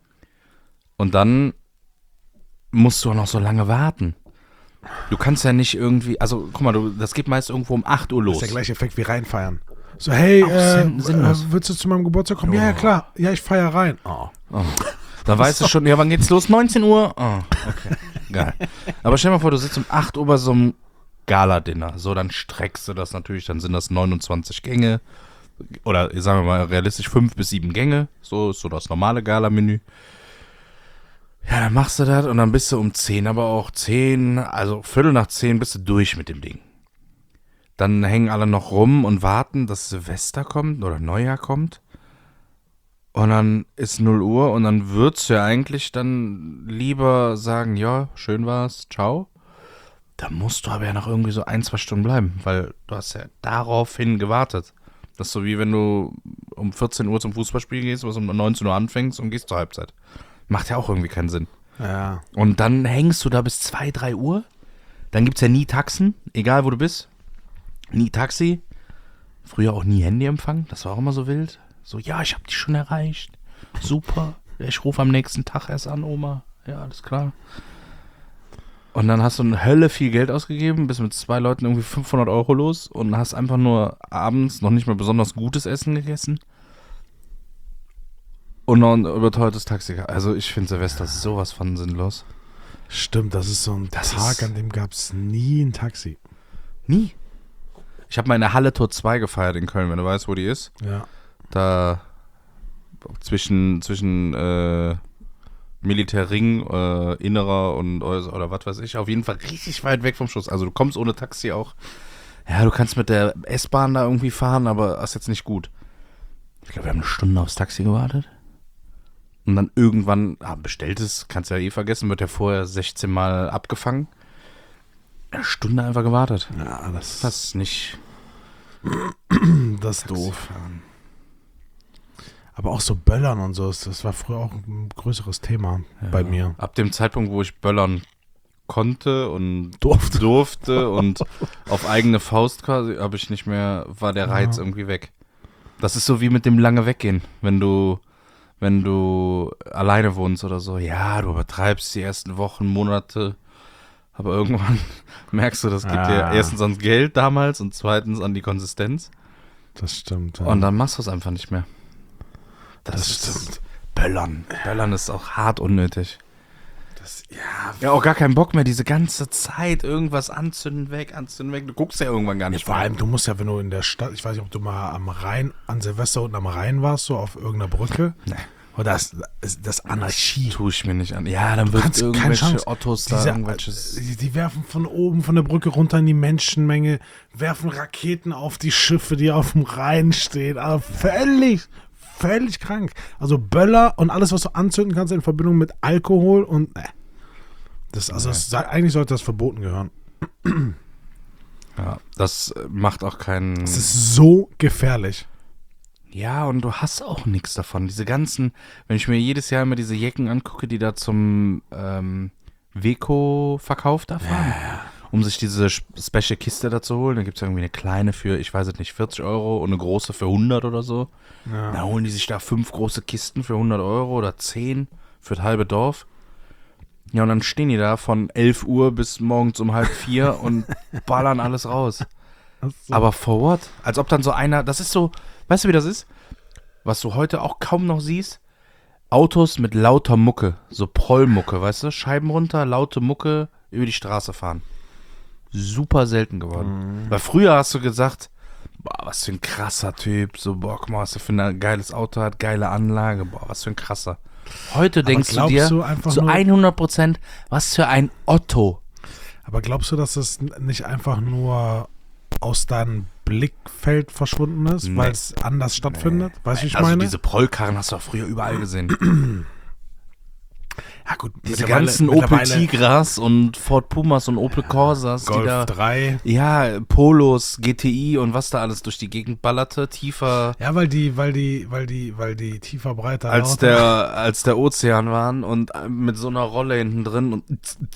Und dann musst du auch noch so lange warten. Du kannst ja nicht irgendwie, also guck mal, du, das geht meist irgendwo um acht Uhr Das los. ist der gleiche Effekt wie reinfeiern. So, hey, Auch äh, sinn- sinnlos. äh, willst du zu meinem Geburtstag kommen? Ja, ja, klar. Ja, ich feier rein. Oh. Oh. Da weißt du schon, ja, wann geht's los? neunzehn Uhr? Oh, okay. Geil. Aber stell dir mal vor, du sitzt um acht Uhr bei so einem Gala-Dinner. So, dann streckst du das natürlich, dann sind das neunundzwanzig Gänge. Oder sagen wir mal realistisch fünf bis sieben Gänge. So ist so das normale Gala-Menü. Ja, dann machst du das und dann bist du um zehn, aber auch zehn, also Viertel nach zehn bist du durch mit dem Ding. Dann hängen alle noch rum und warten, dass Silvester kommt oder Neujahr kommt. Und dann ist null Uhr und dann würdest du ja eigentlich dann lieber sagen, ja, schön war's, ciao. Da musst du aber ja noch irgendwie so ein, zwei Stunden bleiben, weil du hast ja daraufhin gewartet. Das ist so wie wenn du um vierzehn Uhr zum Fußballspiel gehst, was um neunzehn Uhr anfängst und gehst zur Halbzeit. Macht ja auch irgendwie keinen Sinn. Ja. Und dann hängst du da bis zwei, drei Uhr. Dann gibt's ja nie Taxen, egal wo du bist. Nie Taxi. Früher auch nie Handyempfang, das war auch immer so wild. So, ja, ich hab dich schon erreicht. Super. Ich rufe am nächsten Tag erst an, Oma. Ja, alles klar. Und dann hast du eine Hölle viel Geld ausgegeben, bist mit zwei Leuten irgendwie fünfhundert Euro los und hast einfach nur abends noch nicht mal besonders gutes Essen gegessen. Und noch ein überteuertes Taxi. Also ich finde Silvester sowas von sinnlos. Stimmt, das ist so ein Das Tag, ist- an dem gab es nie ein Taxi. Nie. Ich habe mal in der Halle Tor zwei gefeiert in Köln, wenn du weißt, wo die ist. Ja. Da zwischen, zwischen äh, Militärring, äh, Innerer und Äußer oder was weiß ich. Auf jeden Fall richtig weit weg vom Schuss. Also du kommst ohne Taxi auch. Ja, du kannst mit der S-Bahn da irgendwie fahren, aber das ist jetzt nicht gut. Ich glaube, wir haben eine Stunde aufs Taxi gewartet. Und dann irgendwann, ah, bestelltes, kannst du ja eh vergessen, wird ja vorher sechzehn Mal abgefangen. Eine Stunde einfach gewartet. Ja, das, Das ist nicht das ist doof. Taxifahren. Aber auch so Böllern und so, das war früher auch ein größeres Thema bei mir. Ab dem Zeitpunkt, wo ich böllern konnte und Durfte. durfte und auf eigene Faust quasi, habe ich nicht mehr, war der Reiz Ja. irgendwie weg. Das ist so wie mit dem lange weggehen, wenn du, wenn du alleine wohnst oder so. Ja, du übertreibst die ersten Wochen, Monate, aber irgendwann merkst du, das gibt dir Ah. erstens ans Geld damals und zweitens an die Konsistenz Das stimmt. Ja. und dann machst du es einfach nicht mehr. Das, Das ist stimmt. Böllern. Böllern ist auch hart unnötig. das, ja, Ja, auch gar keinen Bock mehr, diese ganze Zeit irgendwas anzünden, weg, anzünden, weg. Du guckst ja irgendwann gar nicht vor mehr. allem, du musst ja, wenn du in der Stadt, ich weiß nicht, ob du mal am Rhein, an Silvester unten am Rhein warst, so auf irgendeiner Brücke. Nee. Und das, das, das Anarchie. Tue ich mir nicht an. Ja, dann wird kannst keine irgendwelche Chance. Ottos da Diese, irgendwelches. die, die werfen von oben von der Brücke runter in die Menschenmenge, werfen Raketen auf die Schiffe, die auf dem Rhein stehen. Also völlig, völlig krank. Also Böller und alles, was du anzünden kannst in Verbindung mit Alkohol und äh. das, also Nee. es, eigentlich sollte das verboten gehören. Ja, das äh, macht auch keinen. Es ist so gefährlich. Ja, und du hast auch nichts davon. Diese ganzen, wenn ich mir jedes Jahr immer diese Jecken angucke, die da zum ähm, Weco-Verkauf da fahren. um sich diese Special-Kiste da zu holen. Da gibt es irgendwie eine kleine für, ich weiß es nicht, vierzig Euro und eine große für hundert oder so. Ja. Da holen die sich da fünf große Kisten für hundert Euro oder zehn für das halbe Dorf. Ja, und dann stehen die da von elf Uhr bis morgens um halb vier und ballern alles raus. So. Aber for what? Als ob dann so einer, das ist so, weißt du, wie das ist? Was du heute auch kaum noch siehst? Autos mit lauter Mucke, so Prollmucke, weißt du? Scheiben runter, laute Mucke, über die Straße fahren. Super selten geworden. Mhm. Weil früher hast du gesagt, boah, was für ein krasser Typ, so, boah, guck mal, was der für ein geiles Auto hat, geile Anlage, boah, was für ein krasser. Heute denkst du dir du einfach zu hundert Prozent, was für ein Otto. Aber glaubst du, dass es nicht einfach nur aus deinem Blickfeld verschwunden ist, nee. weil es anders stattfindet? Nee. Weißt du, wie ich also meine? Diese Prollkarren hast du auch früher überall gesehen. Ja gut, diese ganzen Opel Tigras und Ford Pumas und Opel Corsas, Golf die da, drei. Ja, Polos, G T I und was da alles durch die Gegend ballerte, tiefer. Ja, weil die, weil die, weil die, weil die tiefer, breiter als der, als der Ozean waren und mit so einer Rolle hinten drin und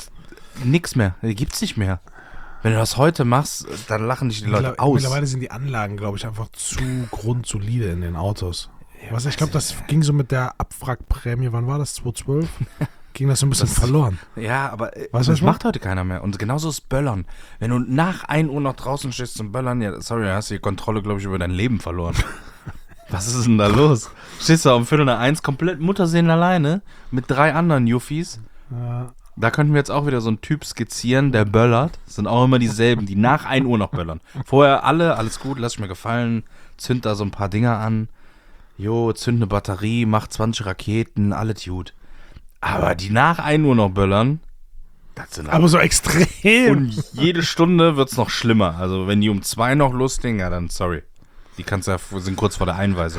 nix mehr, die gibt's nicht mehr. Wenn du das heute machst, dann lachen dich die Leute Mittler- aus. Mittlerweile sind die Anlagen, glaube ich, einfach zu grundsolide in den Autos. Ja, was, ich glaube, das ging so mit der Abwrackprämie, wann war das, zweitausendzwölf? Ging das so ein bisschen das, verloren. Ja, aber weißt, das macht heute keiner mehr. Und genauso ist Böllern. Wenn du nach ein Uhr noch draußen stehst zum Böllern, ja, sorry, da hast du die Kontrolle, glaube ich, über dein Leben verloren. Was ist denn da los? Stehst du um Viertel nach eins komplett Muttersehen alleine mit drei anderen Juffis. Ja. Da könnten wir jetzt auch wieder so einen Typ skizzieren, der böllert. Das sind auch immer dieselben, die nach ein Uhr noch böllern. Vorher alle, alles gut, lass ich mir gefallen, zünd da so ein paar Dinger an. Jo, zünd eine Batterie, mach zwanzig Raketen, alles gut. Aber die nach ein Uhr noch böllern, das sind aber so extrem. Und jede Stunde wird's noch schlimmer. Also wenn die um zwei noch loslegen, ja dann sorry. Die kannst ja, sind kurz vor der Einweisung.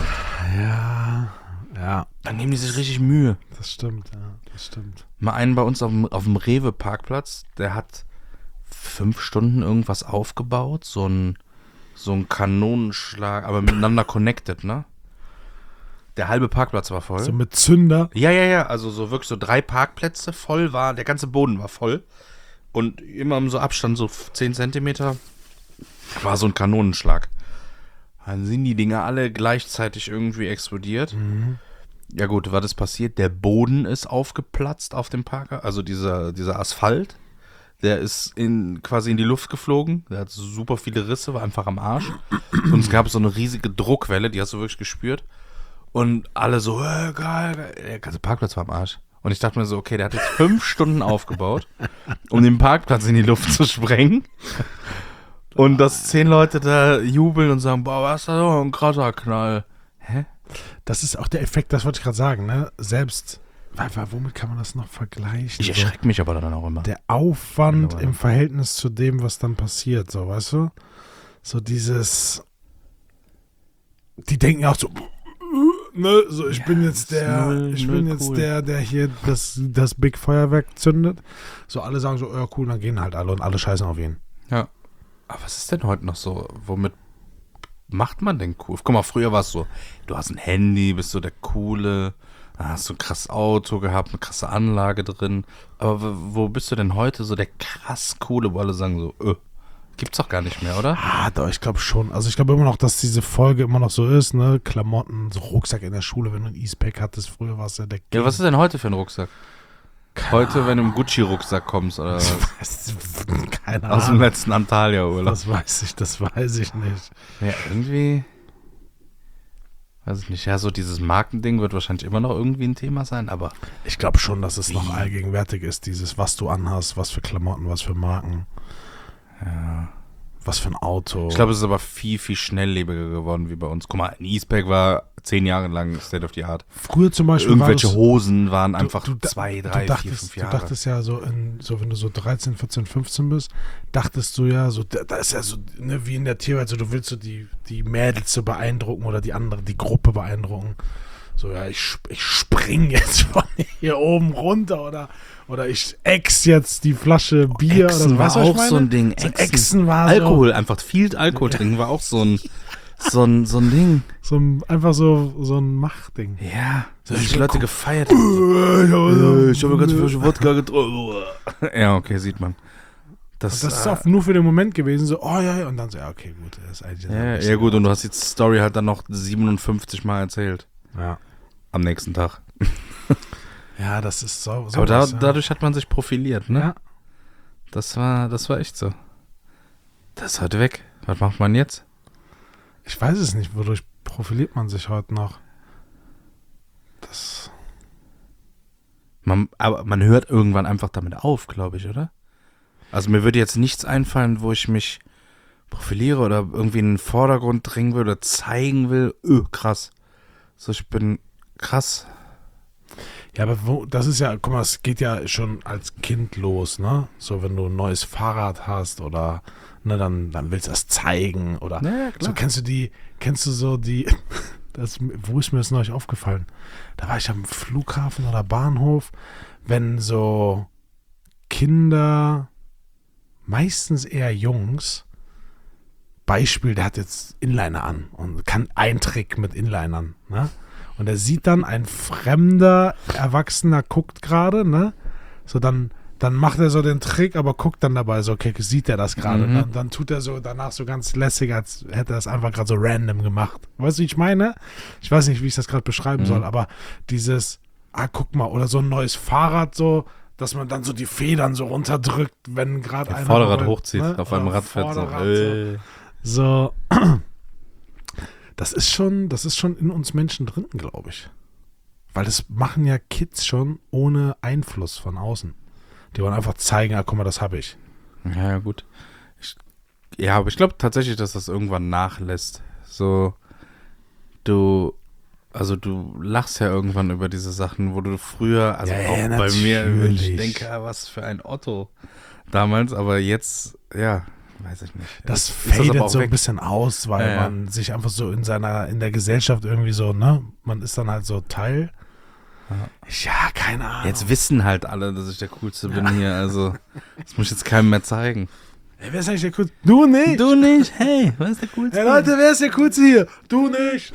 Ja, ja. Dann nehmen die sich richtig Mühe. Das stimmt, ja, das stimmt. Mal einen bei uns auf dem, auf dem Rewe-Parkplatz, der hat fünf Stunden irgendwas aufgebaut. So ein, so ein Kanonenschlag, aber miteinander connected, ne? Der halbe Parkplatz war voll. So mit Zünder? Ja, ja, ja. Also so wirklich so drei Parkplätze voll war. Der ganze Boden war voll. Und immer im so Abstand, so zehn Zentimeter, war so ein Kanonenschlag. Dann sind die Dinger alle gleichzeitig irgendwie explodiert. Mhm. Ja gut, was ist passiert? Der Boden ist aufgeplatzt auf dem Parker. Also dieser, dieser Asphalt. Der ist in, quasi in die Luft geflogen. Der hat super viele Risse, war einfach am Arsch. Und es gab so eine riesige Druckwelle, die hast du wirklich gespürt. Und alle so, äh, geil, geil. Der ganze Parkplatz war am Arsch. Und ich dachte mir so, okay, der hat jetzt fünf Stunden aufgebaut, um den Parkplatz in die Luft zu sprengen. Und dass zehn Leute da jubeln und sagen, boah, was ist das doch ein krasser Knall. Hä? Das ist auch der Effekt, das wollte ich gerade sagen, ne? Selbst, womit kann man das noch vergleichen? Ich erschrecke mich aber dann auch immer. Der Aufwand im Verhältnis zu dem, was dann passiert, so, weißt du? So dieses, die denken auch so, ne, so ich ja, bin jetzt der, null, ich bin jetzt cool. der, der hier das, das Big Feuerwerk zündet. So alle sagen so, ja cool, dann gehen halt alle und alle scheißen auf ihn. Ja. Aber was ist denn heute noch so? Womit macht man denn cool? Guck mal, früher war es so, du hast ein Handy, bist so der Coole, hast du ein krasses Auto gehabt, eine krasse Anlage drin. Aber wo bist du denn heute so der krass Coole, wo alle sagen so, öh. Gibt's doch gar nicht mehr, oder? Ah, doch, ich glaube schon. Also ich glaube immer noch, dass diese Folge immer noch so ist, ne? Klamotten, so Rucksack in der Schule, wenn du ein E-Spec hattest, früher war es ja der Ja, was ist denn heute für ein Rucksack? Keine heute, Ahnung. Wenn du im Gucci-Rucksack kommst, oder was? Keine Ahnung. Aus dem letzten Antalya-Urlaub. Das weiß ich, das weiß ich nicht. Ja, irgendwie, weiß ich nicht, ja, so dieses Markending wird wahrscheinlich immer noch irgendwie ein Thema sein, aber ich glaube schon, dass es wie? noch allgegenwärtig ist, dieses, was du anhast, was für Klamotten, was für Marken. Ja. Was für ein Auto. Ich glaube, es ist aber viel, viel schnelllebiger geworden wie bei uns. Guck mal, ein E-Spec war zehn Jahre lang State of the Art. Früher zum Beispiel Irgendwelche war das, Hosen waren du, einfach du, zwei, drei, dachtest, vier, fünf Jahre. Du dachtest ja so, in, so wenn du so dreizehn, vierzehn, fünfzehn bist, dachtest du ja so, da, da ist ja so, ne, wie in der Tierwelt, so du willst so die, die Mädels so beeindrucken oder die andere, die Gruppe beeindrucken. So, ja, ich, ich spring jetzt von hier oben runter oder, oder ich ex jetzt die Flasche Bier. Exen oder war auch so ein Ding. So Exen, Exen war Alkohol, so, einfach viel Alkohol trinken war auch so ein, so ein, so ein Ding. So ein, einfach so, so ein Machtding. Ja, so haben die Leute gefeiert. So. Ich habe ganz viel Wodka getrunken. Ja, okay, sieht man. Das, das ist äh, auch nur für den Moment gewesen, so, oh ja, ja, und dann so, ja, okay, gut, das ist eigentlich... ja, ja gut, und du hast die Story halt dann noch siebenundfünfzig Mal erzählt. Ja. Am nächsten Tag. Ja, das ist so... so Aber da, was, ja. dadurch hat man sich profiliert, ne? Ja. Das war, das war echt so. Das ist heute weg. Was macht man jetzt? Ich weiß es nicht, wodurch profiliert man sich heute noch? Das... Man, aber man hört irgendwann einfach damit auf, glaube ich, oder? Also mir würde jetzt nichts einfallen, wo ich mich profiliere oder irgendwie in den Vordergrund drängen will oder zeigen will. Öh, krass. So, ich bin krass. Ja, aber wo, das ist ja, guck mal, es geht ja schon als Kind los, ne? So, wenn du ein neues Fahrrad hast oder, ne, dann, dann willst du das zeigen oder Ja, klar. so, kennst du die, kennst du so die, das, wo ist mir das neulich aufgefallen? Da war ich am Flughafen oder Bahnhof, wenn so Kinder, meistens eher Jungs, Beispiel, der hat jetzt Inliner an und kann einen Trick mit Inlinern, ne? Und er sieht dann, ein fremder Erwachsener guckt gerade, ne? So, dann, dann macht er so den Trick, aber guckt dann dabei so, okay, sieht er das gerade? Mhm. Dann, dann tut er so danach so ganz lässig, als hätte er es einfach gerade so random gemacht. Weißt du, wie ich meine? Ich weiß nicht, wie ich das gerade beschreiben Mhm. soll, aber dieses, ah, guck mal, oder so ein neues Fahrrad so, dass man dann so die Federn so runterdrückt, wenn gerade Der einer... Vorderrad rollt, hochzieht, ne? auf einem Oder Rad fährt so. Vorderrad Äh. so. Das ist schon, das ist schon in uns Menschen drin, glaube ich. Weil das machen ja Kids schon ohne Einfluss von außen. Die wollen einfach zeigen, ah, guck mal, das habe ich. Ja, ja, gut. Ich, ja, aber ich glaube tatsächlich, dass das irgendwann nachlässt. So, du, also du lachst ja irgendwann über diese Sachen, wo du früher, also Ja, auch ja, bei mir, natürlich. ich denke, ah, was für ein Otto damals, aber jetzt, ja, weiß ich nicht. Das Jetzt ist aber fadet auch so ein weg. bisschen aus, weil Ja, ja. man sich einfach so in seiner, in der Gesellschaft irgendwie so, ne, man ist dann halt so Teil. Ja. Ja, keine Ahnung. Jetzt wissen halt alle, dass ich der Coolste bin hier, also das muss ich jetzt keinem mehr zeigen. Hey, wer ist eigentlich der Coolste? Du nicht! Du nicht, hey, wer ist der Coolste? Hey Leute, wer ist der Coolste hier? Du nicht!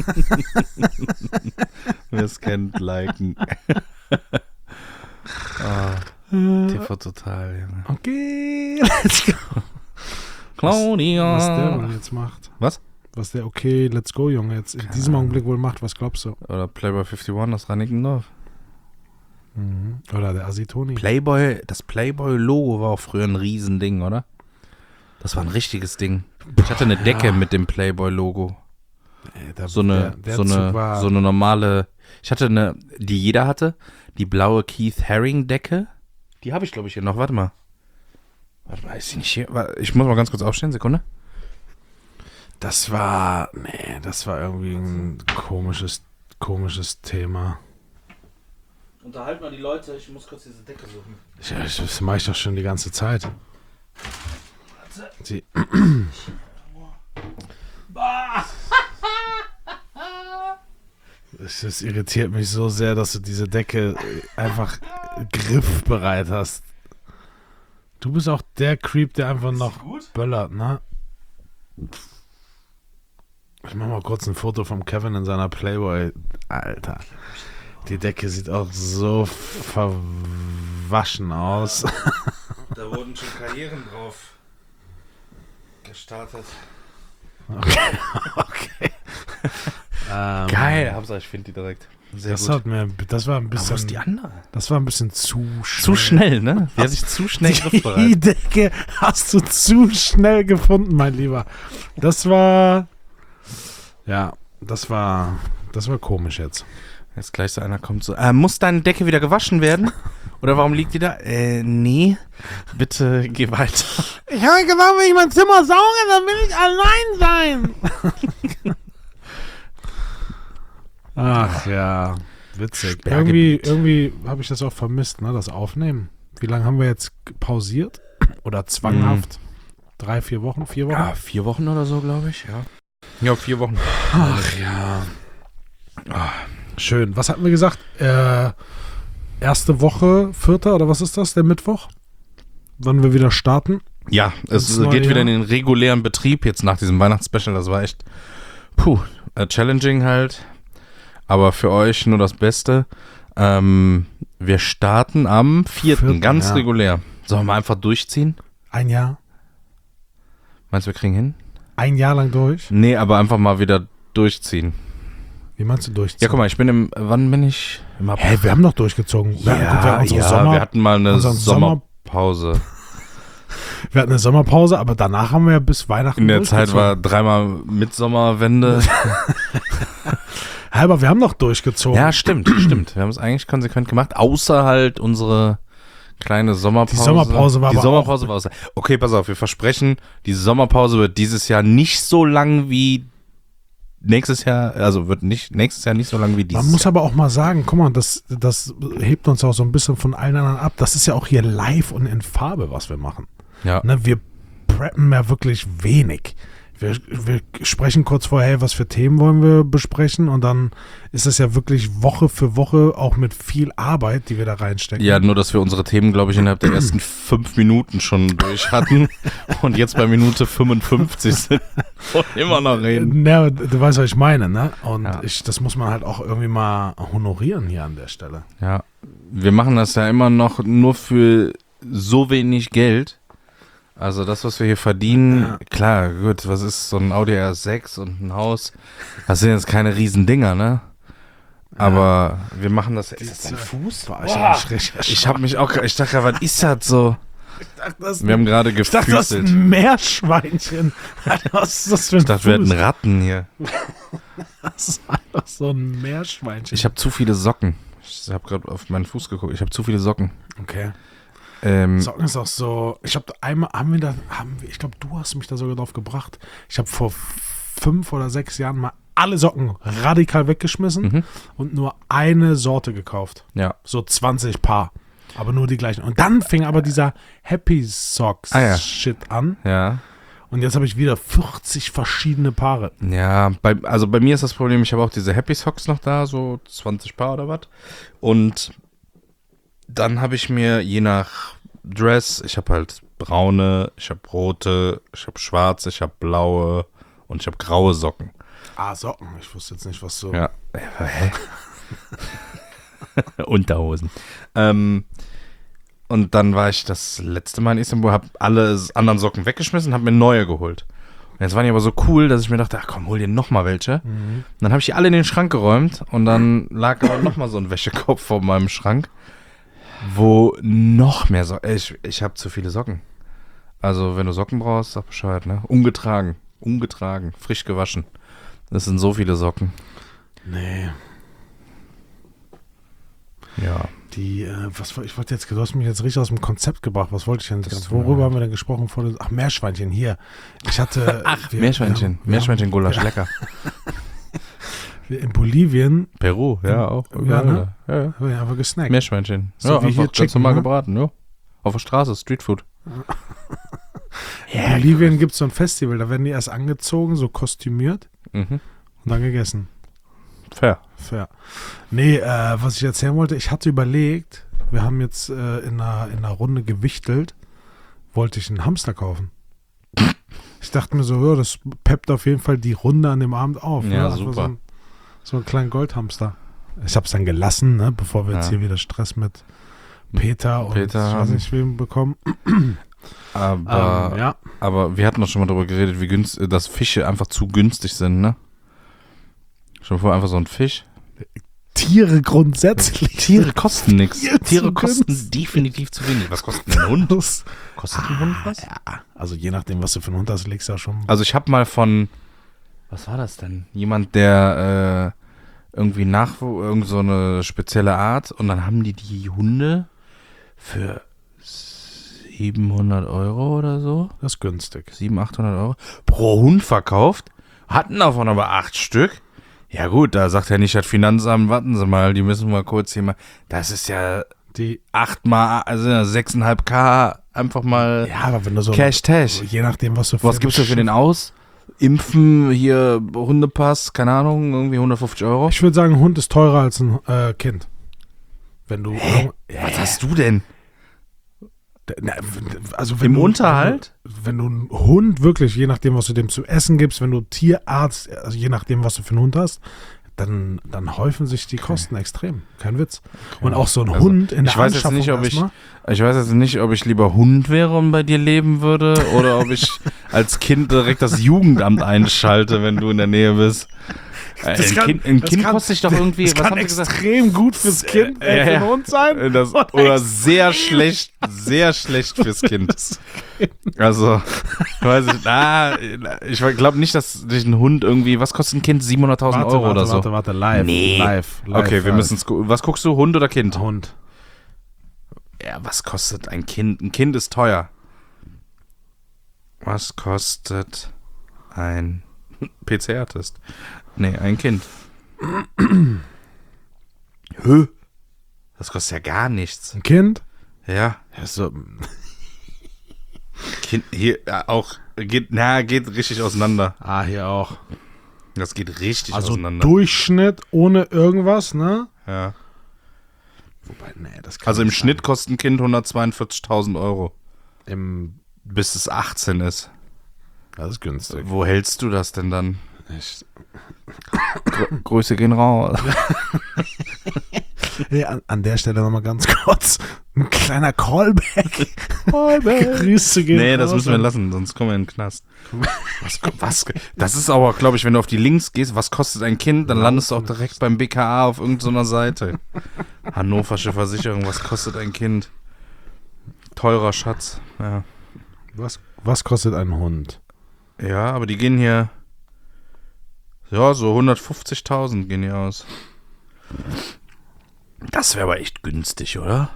Wer es kennt, liken. oh, T V Total, Junge. Okay, let's go. Claudia. Was der wohl jetzt macht. Was? Was der okay, let's go, Junge, jetzt in Keine diesem Ahnung. Augenblick wohl macht, was glaubst du? Oder Playboy einundfünfzig aus Reinickendorf. Mhm. Oder der Asitoni. Playboy, das Playboy-Logo war auch früher ein Riesending, oder? Das war ein richtiges Ding. Ich hatte eine Decke ja. mit dem Playboy-Logo. Ey, der, So eine, der, der so, Zug eine, war, so eine normale, ich hatte eine, die jeder hatte, die blaue Keith Haring-Decke. Die habe ich, glaube ich, hier noch. Warte mal. Warte mal, ist die nicht hier? Warte, ich muss mal ganz kurz aufstehen, Sekunde. das war, nee, das war irgendwie ein komisches, komisches Thema. Unterhalt mal die Leute, ich muss kurz diese Decke suchen. Ich, ich, das mache ich doch schon die ganze Zeit. Die, Es, es irritiert mich so sehr, dass du diese Decke einfach griffbereit hast. Du bist auch der Creep, der einfach noch böllert, ne? Ich mach mal kurz ein Foto vom Kevin in seiner Playboy. Alter. Die Decke sieht auch so verwaschen aus. Da wurden schon Karrieren drauf gestartet. Okay. okay. ähm, Geil, Hauptsache ich finde die direkt. Sehr Das, gut. hat mir, das war ein Aber wo ist die bisschen. andere? Das war ein bisschen zu schnell. Zu schnell, ne? Die hat sich zu schnell Die griffbereit. Decke hast du zu schnell gefunden, mein Lieber. Das war. Ja, das war. Das war komisch jetzt. Jetzt gleich so einer kommt so, äh, muss deine Decke wieder gewaschen werden? Oder warum liegt die da? Äh, nee. Bitte geh weiter. Ich habe gesagt, wenn ich mein Zimmer sauge, dann will ich allein sein. Ach ja, witzig. Irgendwie, Sperrgebiet. irgendwie habe ich das auch vermisst, ne, das Aufnehmen. Wie lange haben wir jetzt pausiert? Oder zwanghaft? Drei, vier Wochen, vier Wochen? Ja, vier Wochen oder so, glaube ich, ja. Ja, vier Wochen. Ach ja. Ah, schön. Was hatten wir gesagt? Äh, erste Woche, vierter oder was ist das, der Mittwoch? Wann wir wieder starten? Ja, es Ins neue geht wieder Jahr? in den regulären Betrieb jetzt nach diesem Weihnachtsspecial. Das war echt, puh, äh, challenging halt. Aber für euch nur das Beste. Ähm, wir starten am vierten, Vierten, ganz ja. regulär. Sollen wir einfach durchziehen? Ein Jahr? Meinst du, wir kriegen hin? Ein Jahr lang durch? Nee, aber einfach mal wieder durchziehen. Wie meinst du durchziehen? Ja, guck mal, ich bin im, wann bin ich? Im April. Hä, wir haben doch durchgezogen. Wir, Ja, gut, wir, haben unsere ja Sommer, wir hatten mal eine unseren Sommer- Sommerpause. wir hatten eine Sommerpause, aber danach haben wir ja bis Weihnachten In der Zeit durchgezogen. war dreimal Mitsommerwende. Ja, aber wir haben doch durchgezogen. Ja, stimmt, stimmt. Wir haben es eigentlich konsequent gemacht, außer halt unsere kleine Sommerpause. Die Sommerpause war Die aber Sommerpause war außer. Okay, pass auf, wir versprechen, die Sommerpause wird dieses Jahr nicht so lang wie nächstes Jahr, also wird nicht nächstes Jahr nicht so lang wie dieses Man muss Jahr. aber auch mal sagen, guck mal, das, das hebt uns auch so ein bisschen von allen anderen ab. Das ist ja auch hier live und in Farbe, was wir machen. Ja. Ne, wir preppen ja wirklich wenig. Wir, wir sprechen kurz vorher, hey, was für Themen wollen wir besprechen, und dann ist es ja wirklich Woche für Woche auch mit viel Arbeit, die wir da reinstecken. Ja, nur, dass wir unsere Themen, glaube ich, innerhalb der ersten fünf Minuten schon durch hatten und jetzt bei Minute fünfundfünfzig sind und immer noch reden. Ja, du weißt, was ich meine, ne? Und Ja. ich, das muss man halt auch irgendwie mal honorieren hier an der Stelle. Ja, wir machen das ja immer noch nur für so wenig Geld. Also das, was wir hier verdienen, Ja. klar, gut, was ist so ein Audi R sechs und ein Haus? Das sind jetzt keine riesen Dinger, ne? Aber wir machen das. Ist das dein Fuß? War ich eigentlich richtig Ich habe mich auch, ich dachte, gerade, was ist das so? Ich dachte, das, Wir haben gerade ich dachte, das ist gefüßelt. ein Meerschweinchen. Was ist das für ein Ich dachte, wir hätten Fuß? Ratten hier. Das ist einfach so ein Meerschweinchen. Ich habe zu viele Socken. Ich habe gerade auf meinen Fuß geguckt. Ich habe zu viele Socken. okay. Ähm, Socken ist auch so. Ich habe einmal, haben wir da, haben wir, ich glaube, du hast mich da sogar drauf gebracht. Ich habe vor fünf oder sechs Jahren mal alle Socken radikal weggeschmissen Mhm. und nur eine Sorte gekauft. ja. So zwanzig Paar. Aber nur die gleichen. Und dann fing aber dieser Happy Socks Ah, ja. Shit an. Ja. Und jetzt habe ich wieder vierzig verschiedene Paare. Ja, bei, also bei mir ist das Problem, ich habe auch diese Happy Socks noch da, so zwanzig Paar oder was. Und dann habe ich mir je nach Dress, ich habe halt braune, ich habe rote, ich habe schwarze, ich habe blaue und ich habe graue Socken. Ah, Socken. Ich wusste jetzt nicht, was so. Ja. Äh, Hä? Unterhosen. Ähm, und dann war ich das letzte Mal in Istanbul, habe alle anderen Socken weggeschmissen, habe mir neue geholt. Und jetzt waren die aber so cool, dass ich mir dachte, ach komm, hol dir noch mal welche. Mhm. Und dann habe ich die alle in den Schrank geräumt und dann lag aber noch mal so ein Wäschekorb vor meinem Schrank, wo noch mehr Socken. Ich, ich habe zu viele Socken. Also wenn du Socken brauchst, sag Bescheid, ne? Ungetragen, ungetragen, frisch gewaschen. Das sind so viele Socken. Nee. Ja. Die, äh, was ich wollte jetzt, du hast mich jetzt richtig aus dem Konzept gebracht. Was wollte ich denn? Das Ganz, tut mir worüber leid. haben wir denn gesprochen? Vor dem, ach, Meerschweinchen, hier. Ich hatte. Ach, wir- Meerschweinchen. wir haben- Meerschweinchen-Gulasch, ja. lecker. wir- In Bolivien Peru, ja, auch. Ja, ne? Ja, ja. haben wir einfach gesnackt. Meerschweinchen. So ja, wie einfach hier ganz Chicken, normal ne? gebraten, ja. Auf der Straße, Streetfood. In Bolivien gibt es so ein Festival, da werden die erst angezogen, so kostümiert Mhm. und dann gegessen. Fair. Fair. Nee, äh, was ich erzählen wollte, ich hatte überlegt, wir haben jetzt äh, in, einer, in einer Runde gewichtelt, wollte ich einen Hamster kaufen. Ich dachte mir so, ja, das peppt auf jeden Fall die Runde an dem Abend auf. Ja, ne? Einfach super. So, ein, so einen kleinen Goldhamster. Ich habe es dann gelassen, ne, bevor wir jetzt Ja. hier wieder Stress mit Peter und Peter ich weiß haben. nicht wem bekommen. Aber, ähm, ja. aber wir hatten doch schon mal darüber geredet, wie günst, dass Fische einfach zu günstig sind, ne? Schon vor einfach so ein Fisch. Tiere grundsätzlich. Tiere kosten nichts. Viel zu Tiere kosten günstig. definitiv zu wenig. Was kostet ein Hund? Das- Kostet ein Hund was? Ja, also je nachdem, was du für einen Hund hast, legst du ja schon. Also ich habe mal von, was war das denn? Jemand, der äh, irgendwie nachwuchs, irgend so eine spezielle Art, und dann haben die die Hunde für siebenhundert Euro oder so, Das ist günstig. siebenhundert, achthundert Euro pro Hund verkauft, hatten davon aber acht Stück. Ja gut, da sagt ja nicht das Finanzamt, warten Sie mal, die müssen wir kurz hier mal, das ist ja Die, achtmal, also sechseinhalb K, einfach mal ja, aber wenn du so. Cash Tash. Je nachdem, was du für. Was gibst du für den aus? Impfen, hier Hundepass, keine Ahnung, irgendwie hundertfünfzig Euro. Ich würde sagen, ein Hund ist teurer als ein äh, Kind. Wenn du. Was hast du denn? Na, also wenn Im du, Unterhalt? Wenn du, wenn du einen Hund wirklich, je nachdem, was du dem zu essen gibst, wenn du Tierarzt, also je nachdem, was du für einen Hund hast, dann, dann häufen sich die Kosten extrem. Kein Witz. Und auch so ein Also, Hund in der ich weiß jetzt Anschaffung nicht, ob ich, erstmal. ich weiß jetzt nicht, ob ich lieber Hund wäre und bei dir leben würde oder ob ich als Kind direkt das Jugendamt einschalte, wenn du in der Nähe bist. Äh, Das ein kann- kind, ein das kind kann- kostet sich doch irgendwie, Das was kann haben sie gesagt? extrem gut fürs Kind, äh, ja, für ja. den Hund sein. Das, Und oder extrem sehr schlecht, sehr schlecht fürs Kind. Also, weiß ich, ah, ich glaube nicht, dass sich ein Hund irgendwie, was kostet ein Kind? siebenhunderttausend Warte, Euro warte, oder so? warte, warte, live. Nee. Live, live. Okay, wir müssen es gu- Was guckst du, Hund oder Kind? Hund. Ja, was kostet ein Kind? Ein Kind ist teuer. Was kostet ein P C R-Test? Nee, ein Kind. Hö? Das kostet ja gar nichts. Ein Kind? Ja. Ja, so, Kind, hier ja, auch, geht, na, geht richtig auseinander. ah, hier auch. Das geht richtig Also auseinander. Durchschnitt ohne irgendwas, ne? Ja. Wobei, nee, das kann Also im nicht Schnitt kostet ein Kind hundertzweiundvierzigtausend Euro, sein. Im, bis es achtzehn ist. das ist günstig. Wo hältst du das denn dann? Ich, Gr- Grüße gehen raus. hey, an, an der Stelle nochmal ganz kurz ein kleiner Callback. Grüße gehen Nee, das raus müssen wir an- lassen, sonst kommen wir in den Knast. Was, was, das ist aber, glaube ich, wenn du auf die Links gehst, was kostet ein Kind, dann landest du auch direkt beim B K A auf irgendeiner Seite. Hannoversche Versicherung, was kostet ein Kind? Teurer Schatz, ja. Was, was kostet ein Hund? Ja, aber die gehen hier, ja, so hundertfünfzigtausend gehen die aus. Das wäre aber echt günstig, oder?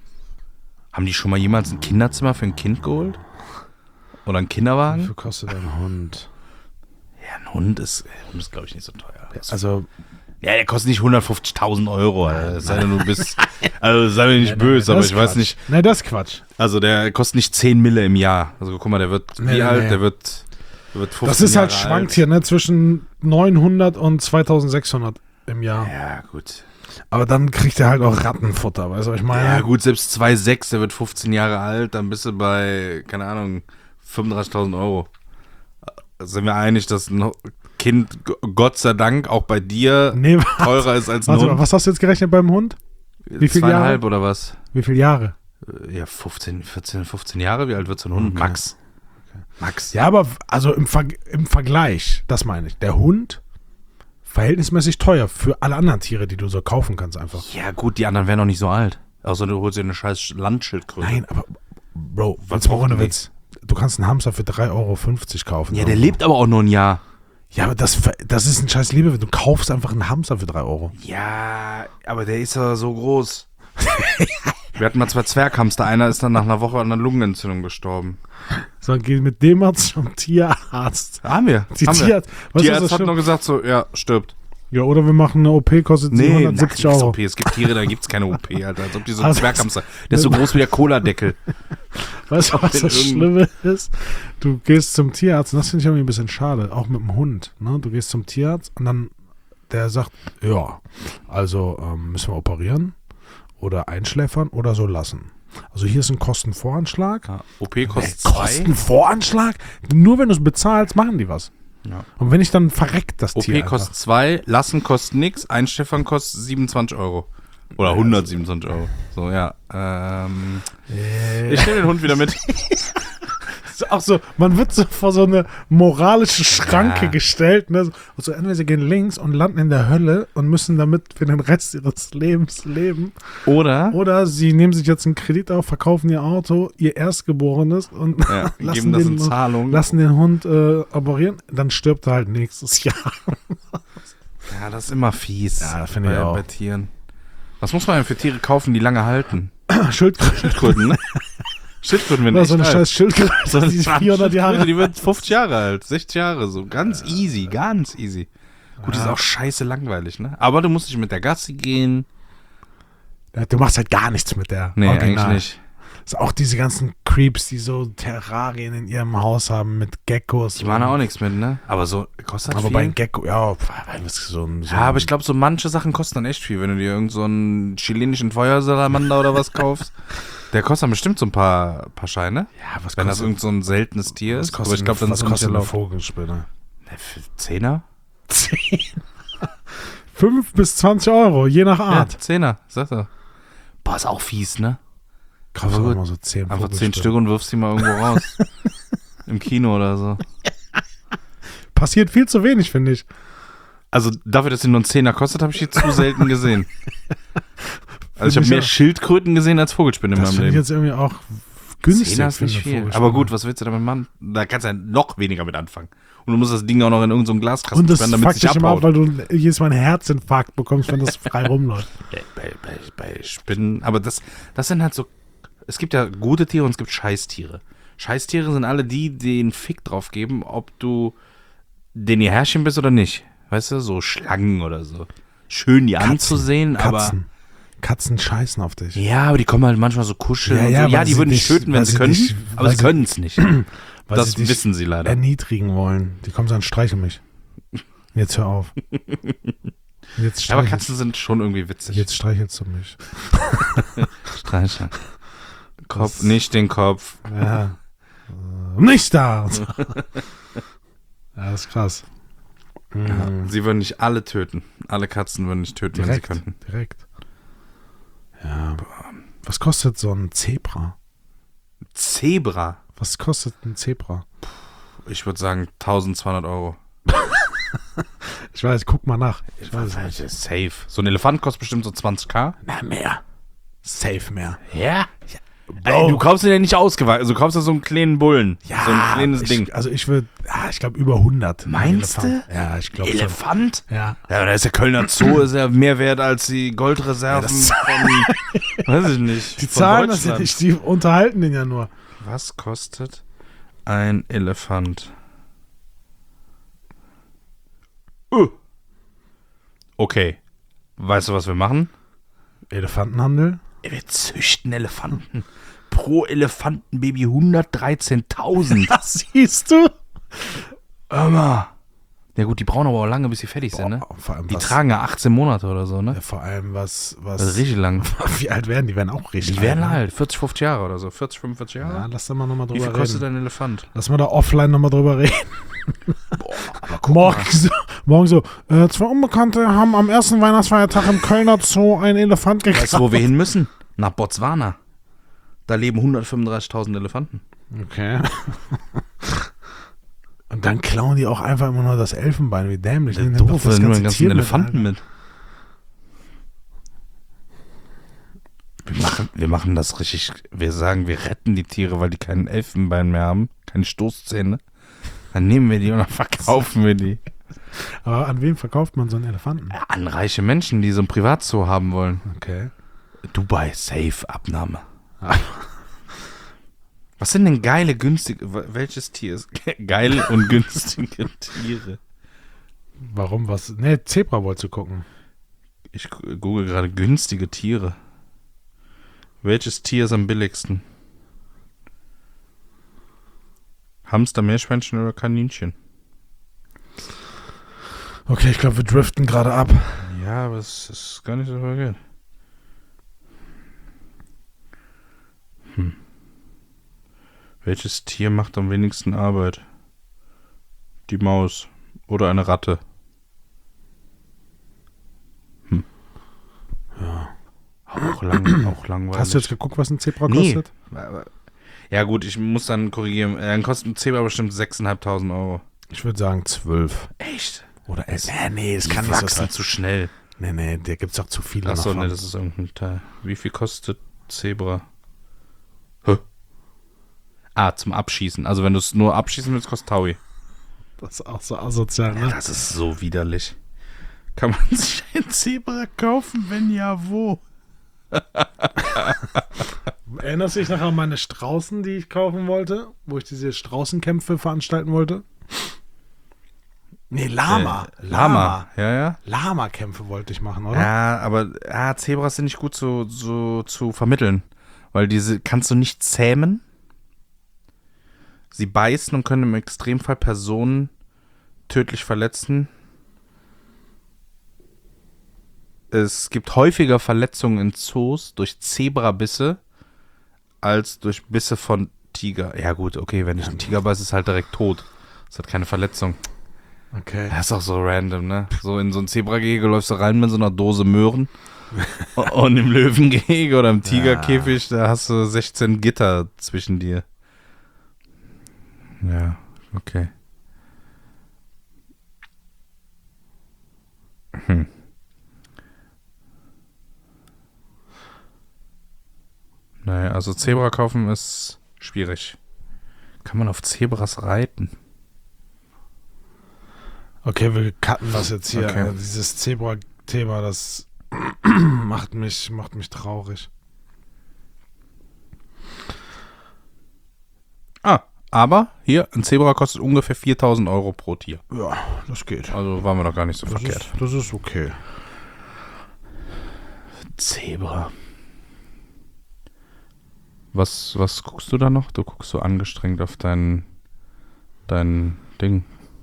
Haben die schon mal jemals ein Kinderzimmer für ein Kind geholt? Oder einen Wie Kinderwagen? viel kostet ein Hund? Ja, ein Hund ist, Hund ist glaube ich, nicht so teuer. Also, Ja, der kostet nicht hundertfünfzigtausend Euro. Alter. Sei denn, du bist, also sei mir nicht böse, aber das ich ist weiß Quatsch. nicht. Nein, das ist Quatsch. Also der kostet nicht zehn Mille im Jahr. Also guck mal, der wird, Nee, wie nee, alt? nee. Der wird, der wird fünfzehn Das ist halt Jahre schwankt alt. hier, ne? Zwischen neunhundert und zweitausendsechshundert im Jahr. Ja, gut. Aber dann kriegt er halt auch Rattenfutter, weißt du, was ich meine? Ja, gut, selbst zwei Komma sechs, der wird fünfzehn Jahre alt, dann bist du bei, keine Ahnung, fünfunddreißigtausend Euro. Da sind wir einig, dass ein Kind, g- Gott sei Dank, auch bei dir Nee, teurer ist als ein warte mal, Hund. was hast du jetzt gerechnet beim Hund? Wie viele Zweieinhalb oder was? Wie viele Jahre? Ja, fünfzehn, vierzehn, fünfzehn Jahre. Wie alt wird so ein Hund? Okay. Max. Max. Ja, aber also im, Ver im Vergleich, das meine ich, der Hund verhältnismäßig teuer für alle anderen Tiere, die du so kaufen kannst einfach. Ja, gut, die anderen wären noch nicht so alt. Außer du holst dir eine scheiß Landschildkröte. Nein, aber Bro, Was jetzt mal brauchen ohne die? Witz. Du kannst einen Hamster für drei Euro fünfzig kaufen. Ja, der irgendwo. lebt aber auch nur ein Jahr. Ja, aber das, ver- das ist ein scheiß Liebe. Du kaufst einfach einen Hamster für drei Euro. Ja, aber der ist ja so groß. Wir hatten mal zwei Zwerghamster. Einer ist dann nach einer Woche an einer Lungenentzündung gestorben. So, geh mit dem mal zum Tierarzt. Haben wir. Die haben wir. Tierarzt, was ist Tierarzt das hat schlimm? nur gesagt so, ja, stirbt. Ja, oder wir machen eine O P, kostet siebenhundertsiebzig na, nix Euro. O P. Es gibt Tiere, da gibt es keine O P, Alter. Als ob die so ein Also- Zwerghamster. Der ist so groß wie der Cola-Deckel. Weißt du, was den das irgend- Schlimme ist? Du gehst zum Tierarzt, und das finde ich irgendwie ein bisschen schade, auch mit dem Hund. Ne? Du gehst zum Tierarzt und dann der sagt, ja, also ähm, müssen wir operieren oder einschläfern oder so lassen. Also hier ist ein Kostenvoranschlag. Ja, O P kostet Äh, zwei. Kostenvoranschlag? Nur wenn du es bezahlst, machen die was. Ja. Und wenn ich dann verreckt das O Tier P einfach. kostet zwei, lassen kostet nix, einschläfern kostet siebenundzwanzig Euro. Oder hundertsiebenundzwanzig Euro. So, ja. Ähm, Äh, ich nehme den Hund wieder mit. ist auch so, man wird so vor so eine moralische Schranke Ja. gestellt. Ne? Und so entweder sie gehen links und landen in der Hölle und müssen damit für den Rest ihres Lebens leben. Oder Oder sie nehmen sich jetzt einen Kredit auf, verkaufen ihr Auto, ihr Erstgeborenes und ja, lassen, geben das in den, Zahlung. lassen den Hund äh, operieren. Dann stirbt er halt nächstes Jahr. Ja, das ist immer fies. Ja, finde ich bei, auch. bei Tieren. Was muss man denn für Tiere kaufen, die lange halten? Schildkröte. Schildkröten, ne? Schildkröten werden Oder echt so eine alt. scheiß Schildkröte, So eine die ist vierhundert Jahre. Die wird fünfzig Jahre alt, sechzig Jahre, so ganz easy, ganz easy. Gut, die ist Ja. auch scheiße langweilig, ne? Aber du musst nicht mit der Gassi gehen. Ja, du machst halt gar nichts mit der. Nee, Original. eigentlich nicht. Das ist auch diese ganzen Creeps, die so Terrarien in ihrem Haus haben mit Geckos. Die machen auch nichts mit, ne? Aber so kostet Aber viel. bei Gecko, ja, weil das so ein. So Ja, aber ich glaube, so manche Sachen kosten dann echt viel. Wenn du dir irgend so einen chilenischen Feuersalamander oder was kaufst, der kostet dann bestimmt so ein paar, paar Scheine. Ja, was Wenn das kostet, irgend so ein seltenes Tier was ist. kostet, Aber ich glaube, dann was ist es nicht kostet eine erlaubt. Vogelspinne? Ne, für Zehner? Zehn. fünf bis zwanzig Euro, je nach Ja, Art. Zehner, sag doch. Boah, ist auch fies, ne? Kaufst Aber du gut. immer so zehn Einfach zehn Vogelstücke. Stück und wirfst die mal irgendwo raus. Im Kino oder so. Passiert viel zu wenig, finde ich. Also dafür, dass sie nur einen Zehner kostet, habe ich die zu selten gesehen. Also ich habe ich mehr auch. Schildkröten gesehen als Vogelspinnen in Das meinem finde ich Leben. jetzt irgendwie auch günstig. Zehner ist für nicht eine viel. Vogelspinne. Aber gut, was willst du damit machen? Da kannst du ja noch weniger mit anfangen. Und du musst das Ding auch noch in irgendeinem so Glaskasten Und das sperren, damit es fuckt nicht dich immer ab, abhaut. weil du jedes Mal einen Herzinfarkt bekommst, wenn das frei rumläuft. Bei, bei, bei Spinnen. Aber das, das sind halt so. Es gibt ja gute Tiere und es gibt Scheißtiere. Scheißtiere sind alle die, die einen Fick drauf geben, ob du den ihr Herrchen bist oder nicht. Weißt du, so Schlangen oder so. Schön die Katzen, anzusehen, aber. Katzen. Katzen scheißen auf dich. Ja, aber die kommen halt manchmal so kuscheln. Ja, und ja, so. ja weil die sie würden dich dich- töten, wenn weil sie sie können, dich- aber weil sie sie- können es nicht. Weil Das sie dich wissen sie leider. erniedrigen wollen. Die kommen so an, streichen mich. Jetzt hör auf. Jetzt Ja, aber streichelst, Katzen sind schon irgendwie witzig. jetzt streichelst du mich. Streicheln. Kopf, Das- nicht den Kopf. Ja. Äh, Nicht da! Und so. Ja, das ist krass. Mhm. Sie würden nicht alle töten. Alle Katzen würden nicht töten, Direkt. wenn sie könnten. Direkt. Ja. Was kostet so ein Zebra? Zebra. Was kostet ein Zebra? Ich würde sagen eintausendzweihundert Euro. Ich weiß, guck mal nach. Ich weiß es nicht. Safe. So ein Elefant kostet bestimmt so zwanzigtausend. Na, mehr. Safe mehr. Ja? Bro. Ey, du kaufst dir ja nicht ausgeweitet. Also du kaufst dir so einen kleinen Bullen. so ein kleines ich, Ding. Also ich würde, ja, ich glaube über hundert. Meinst Elefant. du? Ja, ich glaube schon. Elefant? Ja. Ja, da ist der Kölner Zoo ist ja mehr wert als die Goldreserven Ja, von, weiß ich nicht, Die von zahlen das ja Deutschland. nicht, die unterhalten den ja nur. Was kostet ein Elefant? Uh. Okay. Weißt du, was wir machen? Elefantenhandel? Wir züchten Elefanten. Pro Elefantenbaby hundertdreizehntausend. Das siehst du? Hör mal. Ja gut, die brauchen aber auch lange, bis sie fertig sind, ne? Boah, vor allem Die was, tragen ja achtzehn Monate oder so, ne? ja, vor allem was, was, Das ist richtig lang. wie alt werden die? werden auch richtig Die werden alt. ne? halt vierzig, fünfzig Jahre oder so. vierzig, fünfundvierzig Jahre. Ja, lass da mal nochmal Wie drüber viel kostet reden. ein Elefant? Lass mal da offline nochmal drüber reden. Boah, aber guck Morgen mal. so, morgen so äh, zwei Unbekannte haben am ersten Weihnachtsfeiertag im Kölner Zoo einen Elefant gekauft. Weißt du, wo wir hin müssen? Nach Botswana. Da leben hundertfünfunddreißigtausend Elefanten. Okay. Und dann klauen die auch einfach immer nur das Elfenbein, wie dämlich. Die nehmen doch Doof, das nur ganze einen ganzen Tier mit, Elefanten Alter. mit. Wir machen, wir machen das richtig. Wir sagen, wir retten die Tiere, weil die kein Elfenbein mehr haben, keine Stoßzähne. Dann nehmen wir die und dann verkaufen wir die. Aber an wen verkauft man so einen Elefanten? Ja, an reiche Menschen, die so ein Privatzoo haben wollen. Okay. Dubai, safe, Abnahme. Was sind denn geile, günstige, welches Tier ist geil und günstige Tiere? Warum was? Ne, Zebra wolltest du gucken. Ich google gerade günstige Tiere. Welches Tier ist am billigsten? Hamster, Meerschweinchen oder Kaninchen? Okay, ich glaube, wir driften gerade ab. Ja, aber es ist gar nicht so verkehrt. Hm. Welches Tier macht am wenigsten Arbeit? Die Maus oder eine Ratte? Hm. Ja. Auch, lang, auch langweilig. Hast du jetzt geguckt, was ein Zebra Nee. kostet? Ja gut, ich muss dann korrigieren. Äh, Dann kostet ein Zebra bestimmt sechstausendfünfhundert Euro. Ich würde sagen zwölf. Echt? Oder elf. Nee, nee, das Die kann nicht so wachsen sein. zu schnell. Nee, nee, der gibt's auch zu viele Achso, davon. ne, das ist irgendein Teil. Wie viel kostet Zebra? Hä? Ah, zum Abschießen. Also wenn du es nur abschießen willst, kostet Taui. Das ist auch so asozial, ne? Das ist so widerlich. Kann man sich ein Zebra kaufen? Wenn ja, wo? Erinnerst du dich noch an meine Straußen, die ich kaufen wollte? Wo ich diese Straußenkämpfe veranstalten wollte? Nee, Lama. Äh, Lama. Ja, ja. Lama-Kämpfe wollte ich machen, oder? Ja, aber ja, Zebras sind nicht gut zu, so, zu vermitteln. Weil diese kannst du nicht zähmen. Sie beißen und können im Extremfall Personen tödlich verletzen. Es gibt häufiger Verletzungen in Zoos durch Zebrabisse als durch Bisse von Tiger. Ja gut, okay, wenn ich einen Tiger beiße, ist es halt direkt tot. Es hat keine Verletzung. Okay. Das ist auch so random, ne? So in so ein Zebragehege läufst du rein mit so einer Dose Möhren. Und im Löwengehege oder im Tigerkäfig, da hast du sechzehn Gitter zwischen dir. Ja, okay. Hm. Naja, also Zebra kaufen ist schwierig. Kann man auf Zebras reiten? Okay, wir cutten das jetzt hier. Okay. Äh, Dieses Zebra-Thema, das macht mich, macht mich traurig. Ah, aber hier, ein Zebra kostet ungefähr viertausend Euro pro Tier. Ja, das geht. Also waren wir doch gar nicht so Das verkehrt. ist, das ist okay. Zebra. Was, was guckst du da noch? Du guckst so angestrengt auf dein, dein Ding.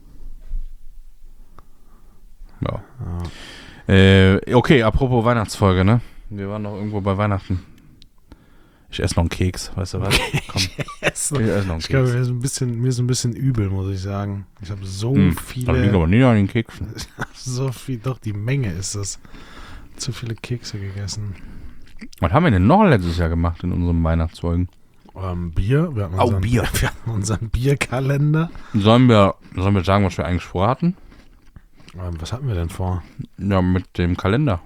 Ja. Ja. Äh, okay, apropos Weihnachtsfolge, ne? Wir waren noch irgendwo bei Weihnachten. Ich esse noch einen Keks, weißt du was? Komm, ich esse noch einen Ich glaube, Keks. mir ist, ein bisschen, mir ist ein bisschen übel, muss ich sagen. Ich habe so Hm, Das liegt viele, aber nicht an den Keksen. so viel, doch die Menge ist es. Zu viele Kekse gegessen. Was haben wir denn noch letztes Jahr gemacht in unserem Weihnachtsfolgen? Ähm, Bier, wir hatten, Oh, unseren, Bier. wir hatten unseren Bierkalender. Sollen wir, sollen wir sagen, was wir eigentlich vorhatten? Ähm, was hatten wir denn vor? Ja, mit dem Kalender.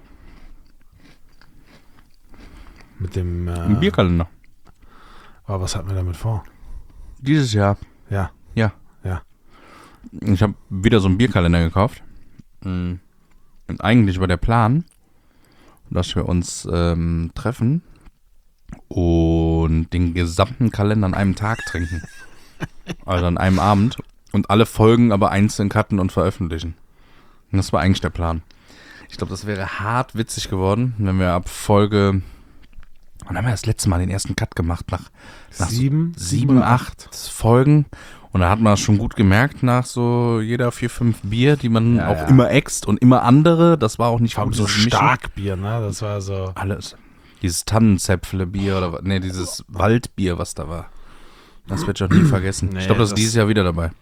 Mit dem, äh, Ein Bierkalender. aber was hatten wir damit vor? Dieses Jahr. Ja. Ja. Ja. Ich habe wieder so einen Bierkalender gekauft. Und eigentlich war der Plan, dass wir uns ähm, treffen und den gesamten Kalender an einem Tag trinken. Also an einem Abend. Und alle Folgen aber einzeln cutten und veröffentlichen. Und das war eigentlich der Plan. Ich glaube, das wäre hart witzig geworden, wenn wir ab Folge... Wann haben wir das letzte Mal den ersten Cut gemacht? Nach, nach Sieben? so sieben, acht Folgen. Und da hat man das schon gut gemerkt nach so jeder vier, fünf Bier, die man Ja, auch ja. immer äxt und immer andere. Das war auch nicht Vor allem so gutes Mischen. Starkbier, ne? Das war so. Alles. Dieses Tannenzäpfle-Bier oder was? Nee, dieses Waldbier, was da war. Das wird ich auch nie vergessen. Nee, ich glaube, das ist das- dieses Jahr wieder dabei.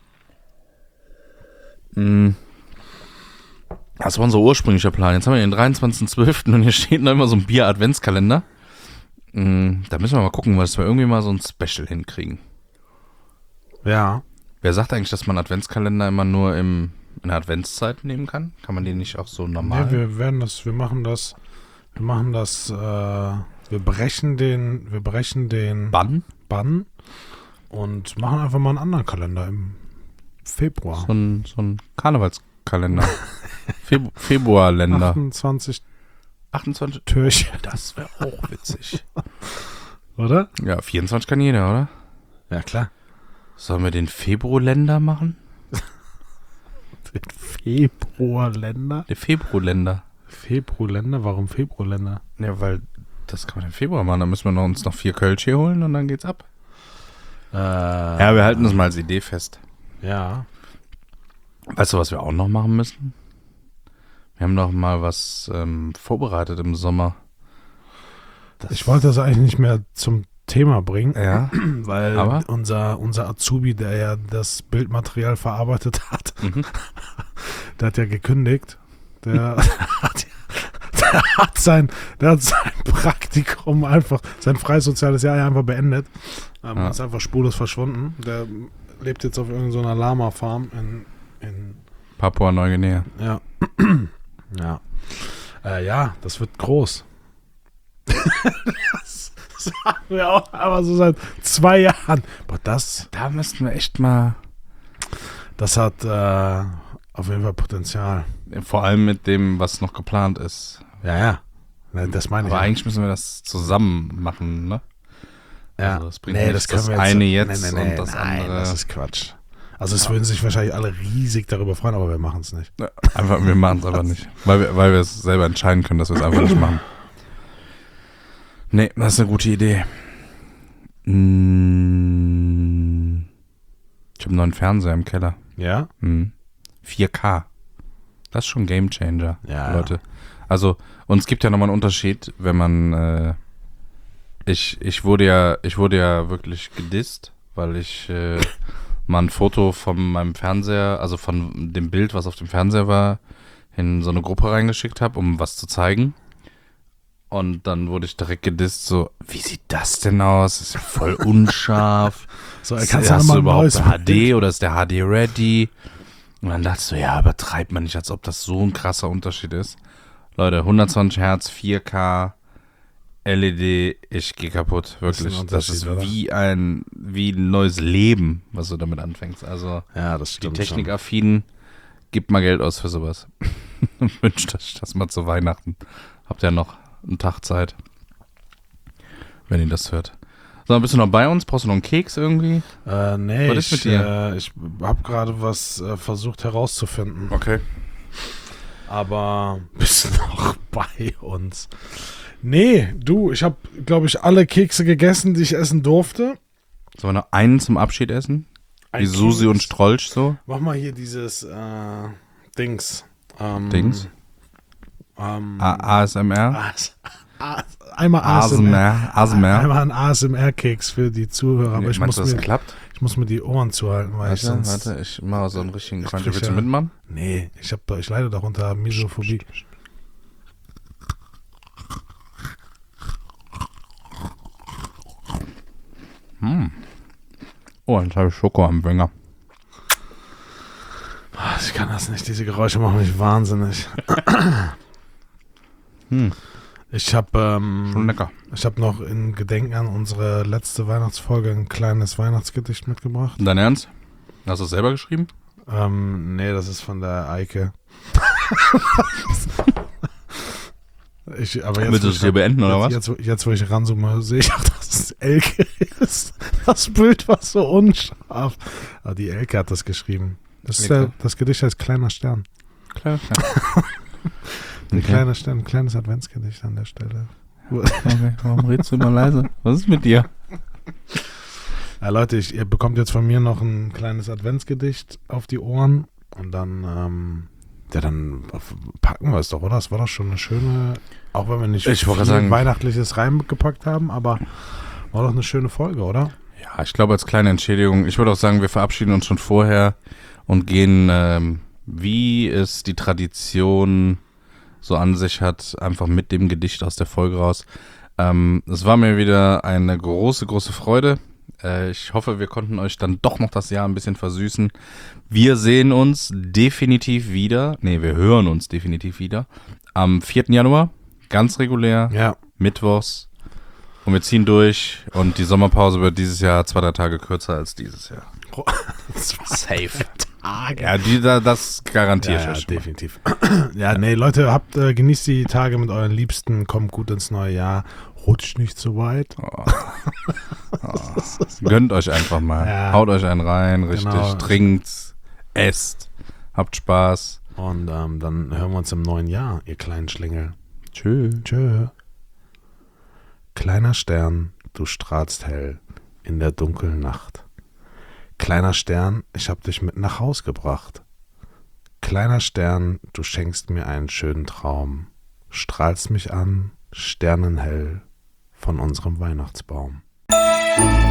Mm. Das war unser ursprünglicher Plan. Jetzt haben wir den dreiundzwanzigsten zwölften und hier steht noch immer so ein Bier-Adventskalender. Mm, Da müssen wir mal gucken, dass wir irgendwie mal so ein Special hinkriegen. Ja. Wer sagt eigentlich, dass man Adventskalender immer nur im, in der Adventszeit nehmen kann? Kann man den nicht auch so normal? Nee, wir werden das, wir machen das, wir machen das, äh, wir brechen den, wir brechen den Bann? Bann und machen einfach mal einen anderen Kalender im Februar. So ein, so ein Karnevalskalender. Feb Februarländer. achtundzwanzig achtundzwanzig. Türchen, Das wäre auch witzig. oder? Ja, vierundzwanzig kann jeder, oder? Ja, klar. Sollen wir den Februarländer machen? Den Februarländer. Der Februarländer. Februarländer? Warum Februarländer? Ja, weil das kann man im Februar machen. Dann müssen wir noch, uns noch vier Kölsch hier holen und dann geht's ab. Äh, Ja, wir halten das mal als Idee fest. Ja. Weißt du, was wir auch noch machen müssen? Wir haben noch mal was ähm, vorbereitet im Sommer. Das Ich wollte das eigentlich nicht mehr zum Thema bringen, Ja. weil Aber? unser, unser Azubi, der ja das Bildmaterial verarbeitet hat, Mhm. der hat ja gekündigt. Der hat, der hat sein, der hat sein Praktikum einfach, sein freies soziales Jahr einfach beendet. Ähm, Ja. Ist einfach spurlos verschwunden. Der lebt jetzt auf irgendeiner so einer Lama-Farm in, in Papua-Neuguinea. ja. Ja. Äh, ja, das wird groß. das sagen wir auch aber so seit zwei Jahren. Aber das, Da müssten wir echt mal, das hat äh, auf jeden Fall Potenzial. vor allem mit dem, was noch geplant ist. Ja, ja. Ne, Das meine ich. Aber ja. eigentlich müssen wir das zusammen machen, ne? Ja. Also das bringt nee, nicht das können das wir jetzt, eine jetzt nee, nee, nee, und das nein, andere. das ist Quatsch. Also es würden sich wahrscheinlich alle riesig darüber freuen, aber wir machen es nicht. Ja, einfach, wir machen es aber nicht. Weil wir, weil wir es selber entscheiden können, dass wir es einfach nicht machen. Nee, das ist eine gute Idee. Mm, Ich habe einen neuen Fernseher im Keller. Ja? Mm. vier K. Das ist schon ein Gamechanger, Ja. Leute. Also, und es gibt ja nochmal einen Unterschied, wenn man, äh, ich, ich wurde ja, ich wurde ja wirklich gedisst, weil ich äh, mal ein Foto von meinem Fernseher, also von dem Bild, was auf dem Fernseher war, in so eine Gruppe reingeschickt habe, um was zu zeigen. Und dann wurde ich direkt gedisst, so, wie sieht das denn aus? Das ist ja voll unscharf. So, Ist, kannst du hast noch mal du ein überhaupt neues H D oder ist der H D ready? Und dann dachtest du, ja, übertreibt man nicht, als ob das so ein krasser Unterschied ist. Leute, hundertzwanzig Hertz, vier K, L E D, ich gehe kaputt, wirklich. Ist ein Das ist Unterschied, wie ein, wie ein neues Leben, was du damit anfängst. Also Ja, das die stimmt Technikaffinen, gebt mal Geld aus für sowas. Wünscht euch das mal zu Weihnachten. Habt ja noch einen Tag Zeit, wenn ihr das hört. So, bist du noch bei uns? Brauchst du noch einen Keks irgendwie? schon. Äh, nee, Was ist ich, mit dir? Äh, ich habe gerade was äh, versucht herauszufinden. Okay. Aber bist du noch bei uns? Nee, du, ich habe, glaube ich, alle Kekse gegessen, die ich essen durfte. Sollen wir noch einen zum Abschied essen? Wie Ein Susi Keks. und Strolch so? Mach mal hier dieses äh, Dings. Ähm, Dings? Ähm, A- ASMR? AS, A- einmal A S M R? A S M R? Einmal ein A S M R-Keks für die Zuhörer. Aber ich muss, Meinst du, das mir, klappt? ich muss mir die Ohren zuhalten, weil ich Warte, sonst... warte, ich mache so einen richtigen Ich Crunch. krieg Willst du ja- mitmachen? Nee, ich, hab doch, ich leide doch unter Misophobie. Oh, jetzt habe ich Schoko am Finger. Ah, Ich kann das nicht, diese Geräusche machen mich wahnsinnig. Hm, Ich habe schon ähm, lecker. ich hab noch in Gedenken an unsere letzte Weihnachtsfolge ein kleines Weihnachtsgedicht mitgebracht. Dein Ernst? Hast du es selber geschrieben? Ähm, nee, das ist von der Eike. ich, aber jetzt, Willst du wo es ich hier ran- beenden, oder was? jetzt, Jetzt, wo- jetzt, wo ich ranzoome, sehe ich auch, dass es Elke ist. Das Bild war so unscharf. Aber die Elke hat das geschrieben. Das, ist Elke. der, das Gedicht heißt Kleiner Stern. Klar, Ein Okay. kleiner Stern, ein kleines Adventsgedicht an der Stelle. Okay, warum redest du immer leise? Was ist mit dir? Ja, Leute, ich, ihr bekommt jetzt von mir noch ein kleines Adventsgedicht auf die Ohren und dann, ähm, ja, dann packen wir es doch, oder? Das war doch schon eine schöne, auch wenn wir nicht Ich wollte viel sagen- Weihnachtliches reingepackt haben, aber war doch eine schöne Folge, oder? Ja, ich glaube als kleine Entschädigung, ich würde auch sagen, wir verabschieden uns schon vorher und gehen, ähm, wie es die Tradition so an sich hat, einfach mit dem Gedicht aus der Folge raus. Ähm, es war mir wieder eine große, große Freude. Äh, ich hoffe, wir konnten euch dann doch noch das Jahr ein bisschen versüßen. Wir sehen uns definitiv wieder, nee, wir hören uns definitiv wieder, am vierten Januar, ganz regulär, Ja. mittwochs. Und wir ziehen durch und die Sommerpause wird dieses Jahr zwei, drei Tage kürzer als dieses Jahr. Safe. Tage. Ja, die, da, das garantiere Ja, ich ja, euch schon mal. definitiv. Ja, nee, Leute, habt, äh, genießt die Tage mit euren Liebsten, kommt gut ins neue Jahr, rutscht nicht so weit. Oh. Oh. Gönnt euch einfach mal. Ja. Haut euch einen rein, richtig. Genau. Trinkt, esst, habt Spaß. Und ähm, dann hören wir uns im neuen Jahr, ihr kleinen Schlingel. Tschüss. Tschö. Kleiner Stern, du strahlst hell in der dunklen Nacht. Kleiner Stern, ich hab dich mit nach Haus gebracht. Kleiner Stern, du schenkst mir einen schönen Traum. Strahlst mich an, sternenhell von unserem Weihnachtsbaum.